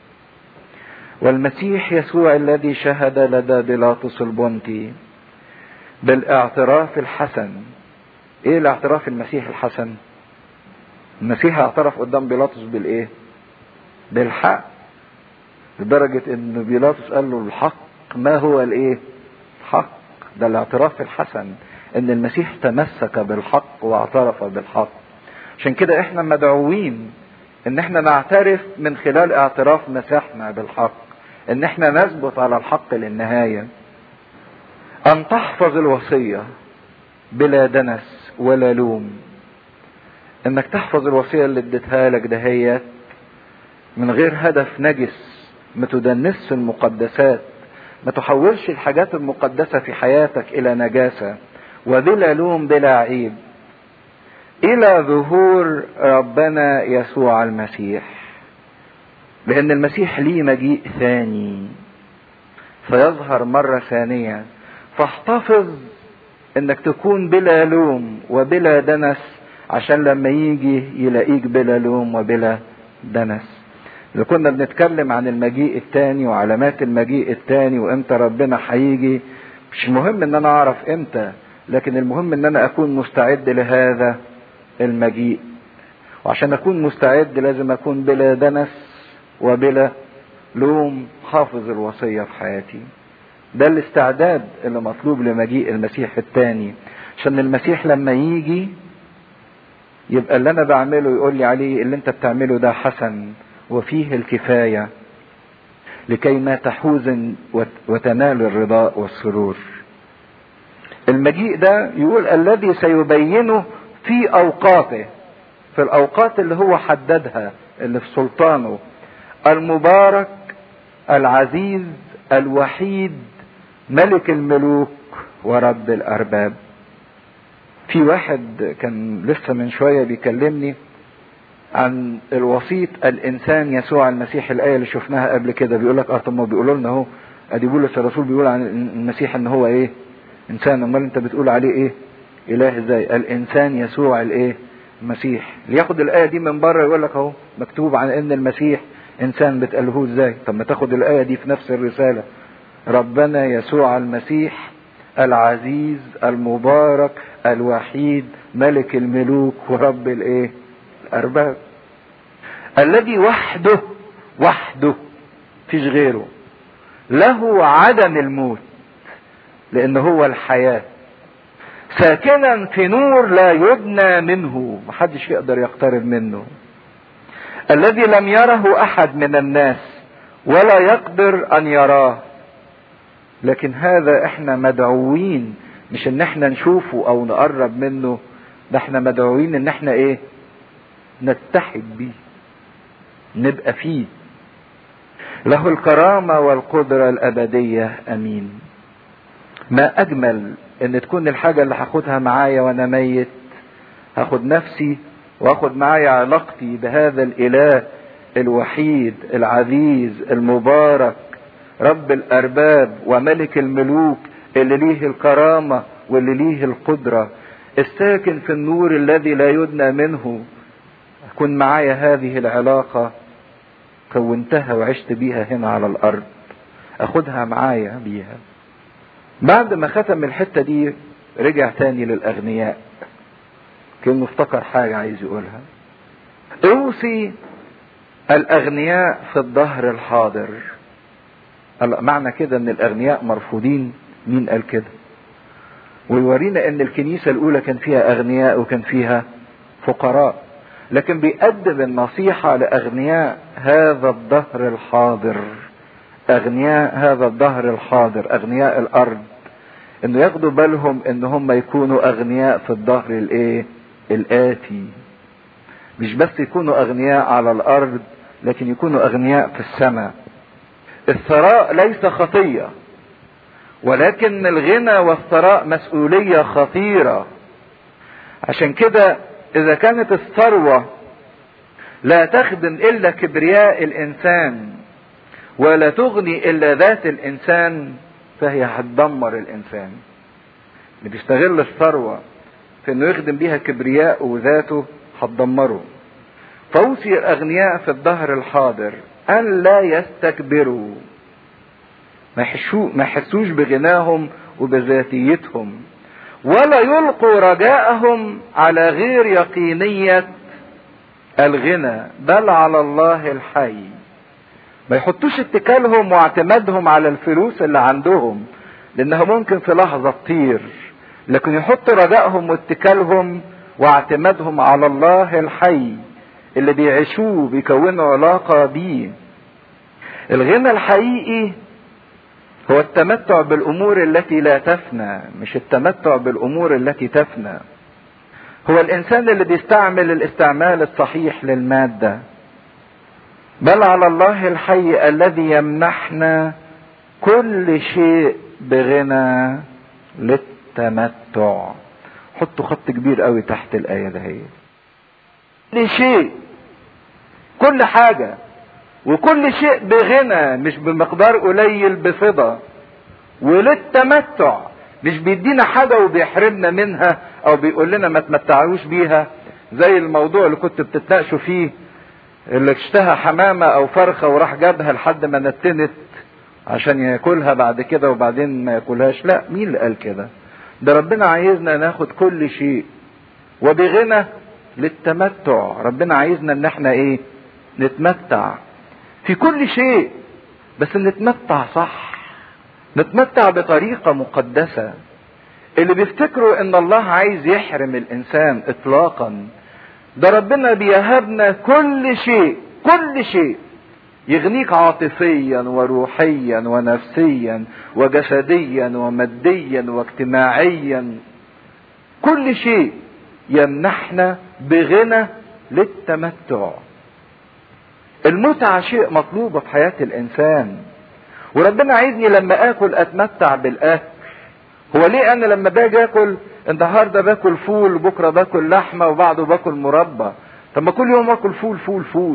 A: والمسيح يسوع الذي شهد لدى بيلاطس البنطي بالاعتراف الحسن. ايه الاعتراف المسيح الحسن؟ المسيح اعترف قدام بيلاطس بالايه؟ بالحق، لدرجة ان بيلاطس قال له الحق ما هو الايه؟ الحق. ده الاعتراف الحسن، ان المسيح تمسك بالحق واعترف بالحق. عشان كده احنا مدعوين ان احنا نعترف من خلال اعتراف مسيحنا بالحق، ان احنا نثبت على الحق للنهاية. ان تحفظ الوصية بلا دنس ولا لوم. انك تحفظ الوصية اللي اديتها لك دهيت من غير هدف نجس، ما تدنسش المقدسات، ما تحولش الحاجات المقدسة في حياتك الى نجاسة، وبلا لوم بلا عيب، الى ظهور ربنا يسوع المسيح. لان المسيح ليه مجيء ثاني فيظهر مرة ثانية، فاحتفظ انك تكون بلا لوم وبلا دنس، عشان لما يجي يلاقيك بلا لوم وبلا دنس. لو كنا بنتكلم عن المجيء الثاني وعلامات المجيء الثاني وامتى ربنا هيجي، مش مهم ان انا اعرف امتى، لكن المهم ان انا اكون مستعد لهذا المجيء. وعشان اكون مستعد لازم اكون بلا دنس وبلا لوم، حافظ الوصية في حياتي. ده الاستعداد اللي مطلوب لمجيء المسيح الثاني، عشان المسيح لما يجي يبقى اللي انا بعمله يقول لي عليه اللي انت بتعمله ده حسن وفيه الكفاية، لكي ما تحوز وتنال الرضا والسرور. المجيء ده يقول الذي سيبينه في اوقاته، في الاوقات اللي هو حددها اللي في سلطانه، المبارك العزيز الوحيد ملك الملوك ورب الارباب. في واحد كان لسه من شوية بيكلمني عن الوسيط الانسان يسوع المسيح، الايه اللي شفناها قبل كده، بيقول لك طب ما بيقولوا لنا اهو، ادي بولس الرسول بيقول عن المسيح ان هو ايه؟ انسان. امال انت بتقول عليه ايه؟ اله ازاي؟ الانسان يسوع الايه؟ المسيح. لياخد الايه دي من بره يقول لك اهو مكتوب عن ان المسيح انسان، بتقالهوه ازاي؟ طب ما تاخد الايه دي في نفس الرساله، ربنا يسوع المسيح العزيز المبارك الوحيد ملك الملوك ورب الايه؟ الارباب، الذي وحده فيش غيره، له عدم الموت لان هو الحياة، ساكنا في نور لا يدنى منه، محدش يقدر يقترب منه، الذي لم يره احد من الناس ولا يقدر ان يراه. لكن هذا احنا مدعوين مش ان احنا نشوفه او نقرب منه، ده احنا مدعوين ان احنا ايه؟ نتحد بيه، نبقى فيه. له الكرامة والقدرة الابدية، امين. ما اجمل ان تكون الحاجة اللي هاخدها معايا وانا ميت، هاخد نفسي واخد معايا علاقتي بهذا الاله الوحيد العزيز المبارك رب الارباب وملك الملوك، اللي ليه الكرامة واللي ليه القدرة، الساكن في النور الذي لا يدنى منه. كن معايا هذه العلاقة، كونتها وعشت بيها هنا على الارض، اخدها معايا بيها. بعد ما ختم الحتة دي رجع تاني للاغنياء، كأنه افتكر حاجة عايز يقولها. اوصي الاغنياء في الظهر الحاضر. معنى كده ان الاغنياء مرفوضين؟ مين قال كده؟ ويورينا ان الكنيسة الاولى كان فيها اغنياء وكان فيها فقراء، لكن بيقدم النصيحة لاغنياء هذا الظهر الحاضر، اغنياء هذا الظهر الحاضر، اغنياء الارض، انه ياخدوا بالهم ان هم يكونوا اغنياء في الظهر الايه؟ الاتي. مش بس يكونوا اغنياء على الارض، لكن يكونوا اغنياء في السماء. الثراء ليس خطية، ولكن الغنى والثراء مسؤولية خطيرة. عشان كده اذا كانت الثروة لا تخدم الا كبرياء الانسان ولا تغني الا ذات الانسان، فهي هتدمر الانسان. اللي بيستغل الثروة في انه يخدم بيها كبرياء وذاته هتدمره. فوصي الاغنياء في الظهر الحاضر ان لا يستكبروا، ما يحسوش بغناهم وبذاتيتهم، ولا يلقوا رجاءهم على غير يقينية الغنى بل على الله الحي. ما يحطوش اتكالهم واعتمادهم على الفلوس اللي عندهم لانها ممكن في لحظة تطير، لكن يحطوا رجائهم واتكالهم واعتمادهم على الله الحي اللي بيعيشوه بيكونوا علاقة بيه. الغنى الحقيقي هو التمتع بالامور التي لا تفنى، مش التمتع بالامور التي تفنى. هو الانسان اللي بيستعمل الاستعمال الصحيح للمادة، بل على الله الحي الذي يمنحنا كل شيء بغنى للتمتع. حطوا خط كبير قوي تحت الآية ده. هي كل شيء، كل حاجة، وكل شيء بغنى، مش بمقدار قليل بفضة، وللتمتع. مش بيدينا حاجة وبيحرمنا منها او بيقول لنا ما تمتعوش بيها، زي الموضوع اللي كنت بتتناقشوا فيه، اللي اشتهى حمامة او فرخة وراح جابها لحد ما نتنت عشان ياكلها بعد كده وبعدين ما ياكلهاش. لا، مين اللي قال كده؟ ده ربنا عايزنا ناخد كل شيء وبغنى للتمتع. ربنا عايزنا ان احنا ايه؟ نتمتع في كل شيء، بس نتمتع صح، نتمتع بطريقة مقدسة. اللي بيفتكروا ان الله عايز يحرم الانسان اطلاقا، ده ربنا بيهبنا كل شيء، كل شيء يغنيك عاطفيا وروحيا ونفسيا وجسديا وماديا واجتماعيا. كل شيء يمنحنا بغنى للتمتع. المتعة شيء مطلوبة في حياة الانسان، وربنا عايزني لما اكل اتمتع بالاكل. هو ليه انا لما باجي اكل النهارده باكل فول وبكره باكل لحمه وبعده باكل مربى؟ طب ما كل يوم اكل فول فول فول.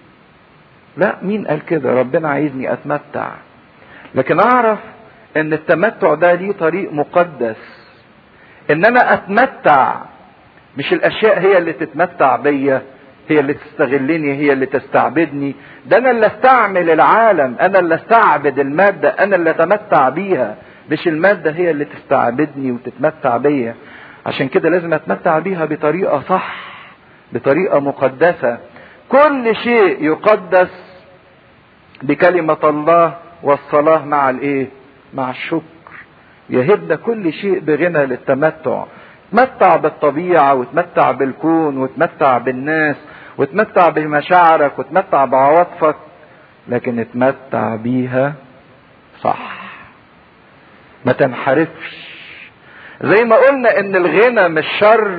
A: لا، مين قال كده؟ ربنا عايزني اتمتع، لكن اعرف ان التمتع ده ليه طريق مقدس. ان انا اتمتع، مش الاشياء هي اللي تتمتع بيا، هي اللي تستغلني، هي اللي تستعبدني. ده انا اللي استعمل العالم، انا اللي استعبد المادة، انا اللي اتمتع بيها، مش المادة هي اللي تستعبدني وتتمتع بيا. عشان كده لازم اتمتع بيها بطريقة صح، بطريقة مقدسة. كل شيء يقدس بكلمة الله والصلاة مع الايه؟ مع الشكر. يهبنا كل شيء بغنى للتمتع. تمتع بالطبيعة، وتمتع بالكون، وتمتع بالناس، وتمتع بمشاعرك، وتمتع بعواطفك، لكن اتمتع بيها صح، ما تنحرفش. زي ما قلنا ان الغنى مش شر،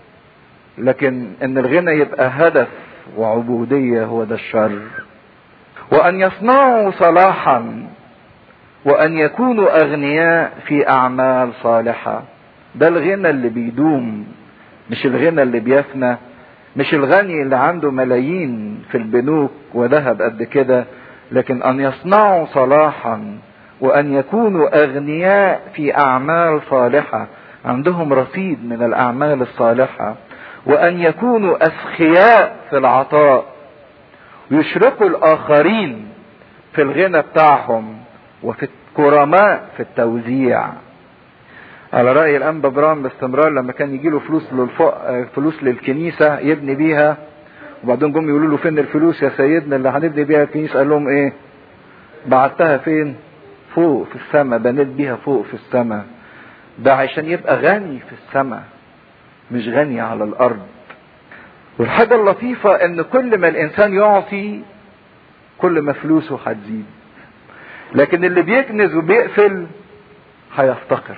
A: لكن ان الغنى يبقى هدف وعبودية هو ده الشر. وان يصنعوا صلاحا، وان يكونوا اغنياء في اعمال صالحة. ده الغنى اللي بيدوم، مش الغنى اللي بيفنى. مش الغني اللي عنده ملايين في البنوك وذهب قد كده، لكن ان يصنعوا صلاحا وان يكونوا اغنياء في اعمال صالحة، عندهم رصيد من الاعمال الصالحة. وان يكونوا اسخياء في العطاء، ويشركوا الاخرين في الغنى بتاعهم، وفي الكرماء في التوزيع. على رأي الأنبا برام باستمرار، لما كان يجيله فلوس للكنيسة يبني بيها، وبعدين جم يقولوا له فين الفلوس يا سيدنا اللي هنبني بيها الكنيسة؟ قال لهم ايه؟ بعتها فين؟ فوق في السماء، بنيت بيها فوق في السماء. ده عشان يبقى غني في السماء، مش غني على الأرض. والحاجة اللطيفة ان كل ما الإنسان يعطي كل ما فلوسه هتزيد، لكن اللي بيكنز وبيقفل هيفتقر.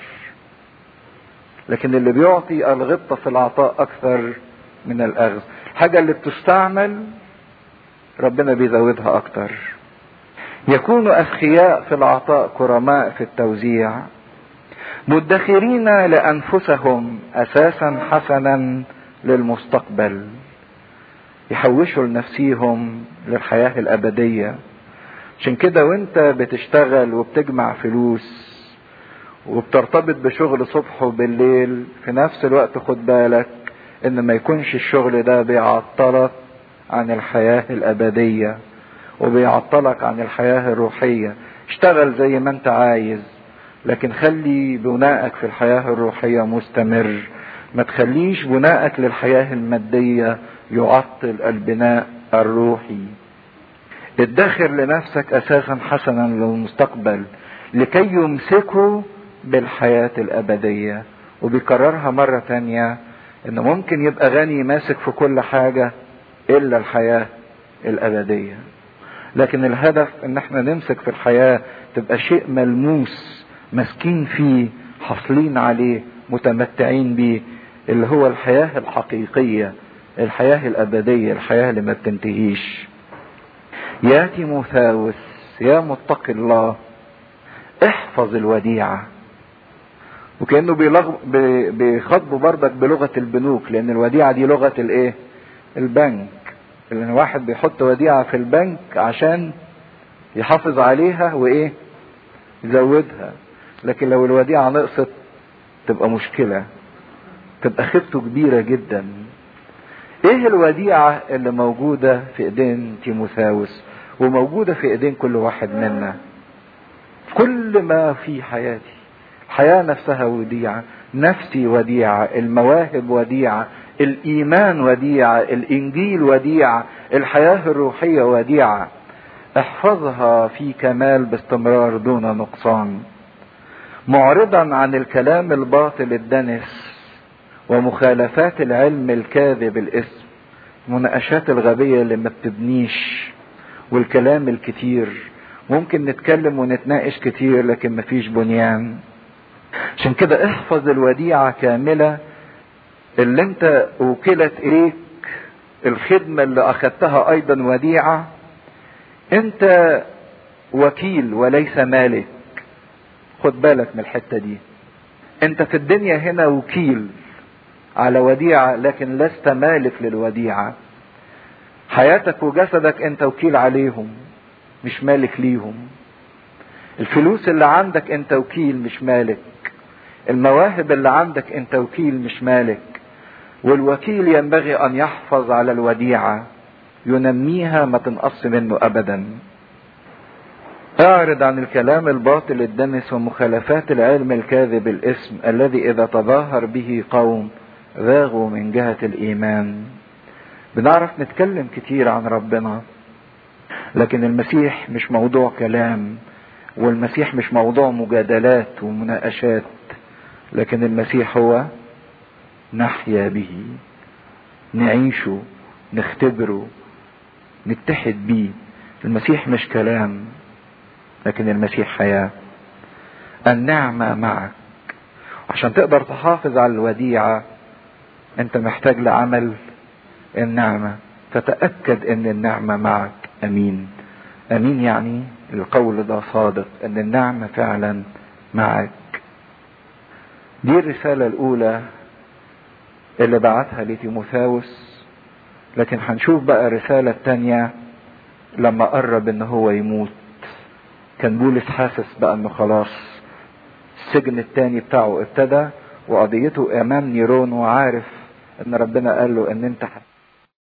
A: لكن اللي بيعطي الغبطة في العطاء اكثر من الاخذ. الحاجة اللي بتستعمل ربنا بيزودها اكتر. يكونوا اذكياء في العطاء، كرماء في التوزيع، مدخرين لانفسهم اساسا حسنا للمستقبل. يحوشوا لنفسيهم للحياة الابدية. عشان كده وانت بتشتغل وبتجمع فلوس وبترتبط بشغل صبح وبالليل، في نفس الوقت خد بالك ان ما يكونش الشغل ده بيعطلك عن الحياة الابدية وبيعطلك عن الحياة الروحية. اشتغل زي ما انت عايز، لكن خلي بنائك في الحياة الروحية مستمر. ما تخليش بنائك للحياة المادية يعطل البناء الروحي. ادخر لنفسك اساسا حسنا للمستقبل لكي يمسكوا بالحياة الابدية. وبيكررها مرة تانية ان ممكن يبقى غني ماسك في كل حاجة الا الحياة الابدية، لكن الهدف ان احنا نمسك في الحياة تبقى شيء ملموس، ماسكين فيه، حاصلين عليه، متمتعين بيه، اللي هو الحياة الحقيقية، الحياة الابدية، الحياة اللي ما بتنتهيش. يا تيموثاوس يا متقي الله احفظ الوديعة. وكأنه بيخاطبوا برضك بلغة البنوك، لان الوديعة دي لغة الايه؟ البنك. لان واحد بيحط وديعة في البنك عشان يحافظ عليها وايه؟ يزودها. لكن لو الوديعة نقصت تبقى مشكلة، تبقى خيبته كبيرة جدا. ايه الوديعة اللي موجودة في ايدين تيموثاوس وموجودة في ايدين كل واحد منا؟ كل ما في حياتي، الحياة نفسها وديعة، نفسي وديعة، المواهب وديعة، الايمان وديعة، الانجيل وديعة، الحياة الروحية وديعة. احفظها في كمال باستمرار دون نقصان، معرضا عن الكلام الباطل الدنس ومخالفات العلم الكاذب الاسم، مناقشات الغبية اللي ما بتبنيش، والكلام الكتير. ممكن نتكلم ونتناقش كتير لكن مفيش بنيان. عشان كده احفظ الوديعة كاملة اللي انت وكلت اليك، الخدمة اللي اخدتها ايضا وديعة، انت وكيل وليس مالك. خد بالك من الحتة دي، انت في الدنيا هنا وكيل على وديعة لكن لست مالك للوديعة. حياتك وجسدك انت وكيل عليهم مش مالك ليهم. الفلوس اللي عندك انت وكيل مش مالك. المواهب اللي عندك انت وكيل مش مالك. والوكيل ينبغي ان يحفظ على الوديعة، ينميها ما تنقص منه ابدا. اعرض عن الكلام الباطل الدنس ومخالفات العلم الكاذب الاسم الذي اذا تظاهر به قوم ذاغوا من جهة الايمان. بنعرف نتكلم كتير عن ربنا، لكن المسيح مش موضوع كلام، والمسيح مش موضوع مجادلات ومناقشات، لكن المسيح هو نحيا به، نعيشه، نختبره، نتحد بيه. المسيح مش كلام، لكن المسيح حياة. النعمة معك. عشان تقدر تحافظ على الوديعة انت محتاج لعمل النعمة، فتأكد ان النعمة معك. امين. امين يعني القول ده صادق ان النعمة فعلا معك. دي الرسالة الاولى اللي بعتها لتيموثاوس. لكن هنشوف بقى الرسالة التانية لما قرب ان هو يموت. كان بولس حاسس بقى انه خلاص السجن التاني بتاعه ابتدى، وقضيته امام نيرون، وعارف ان ربنا قال له ان انت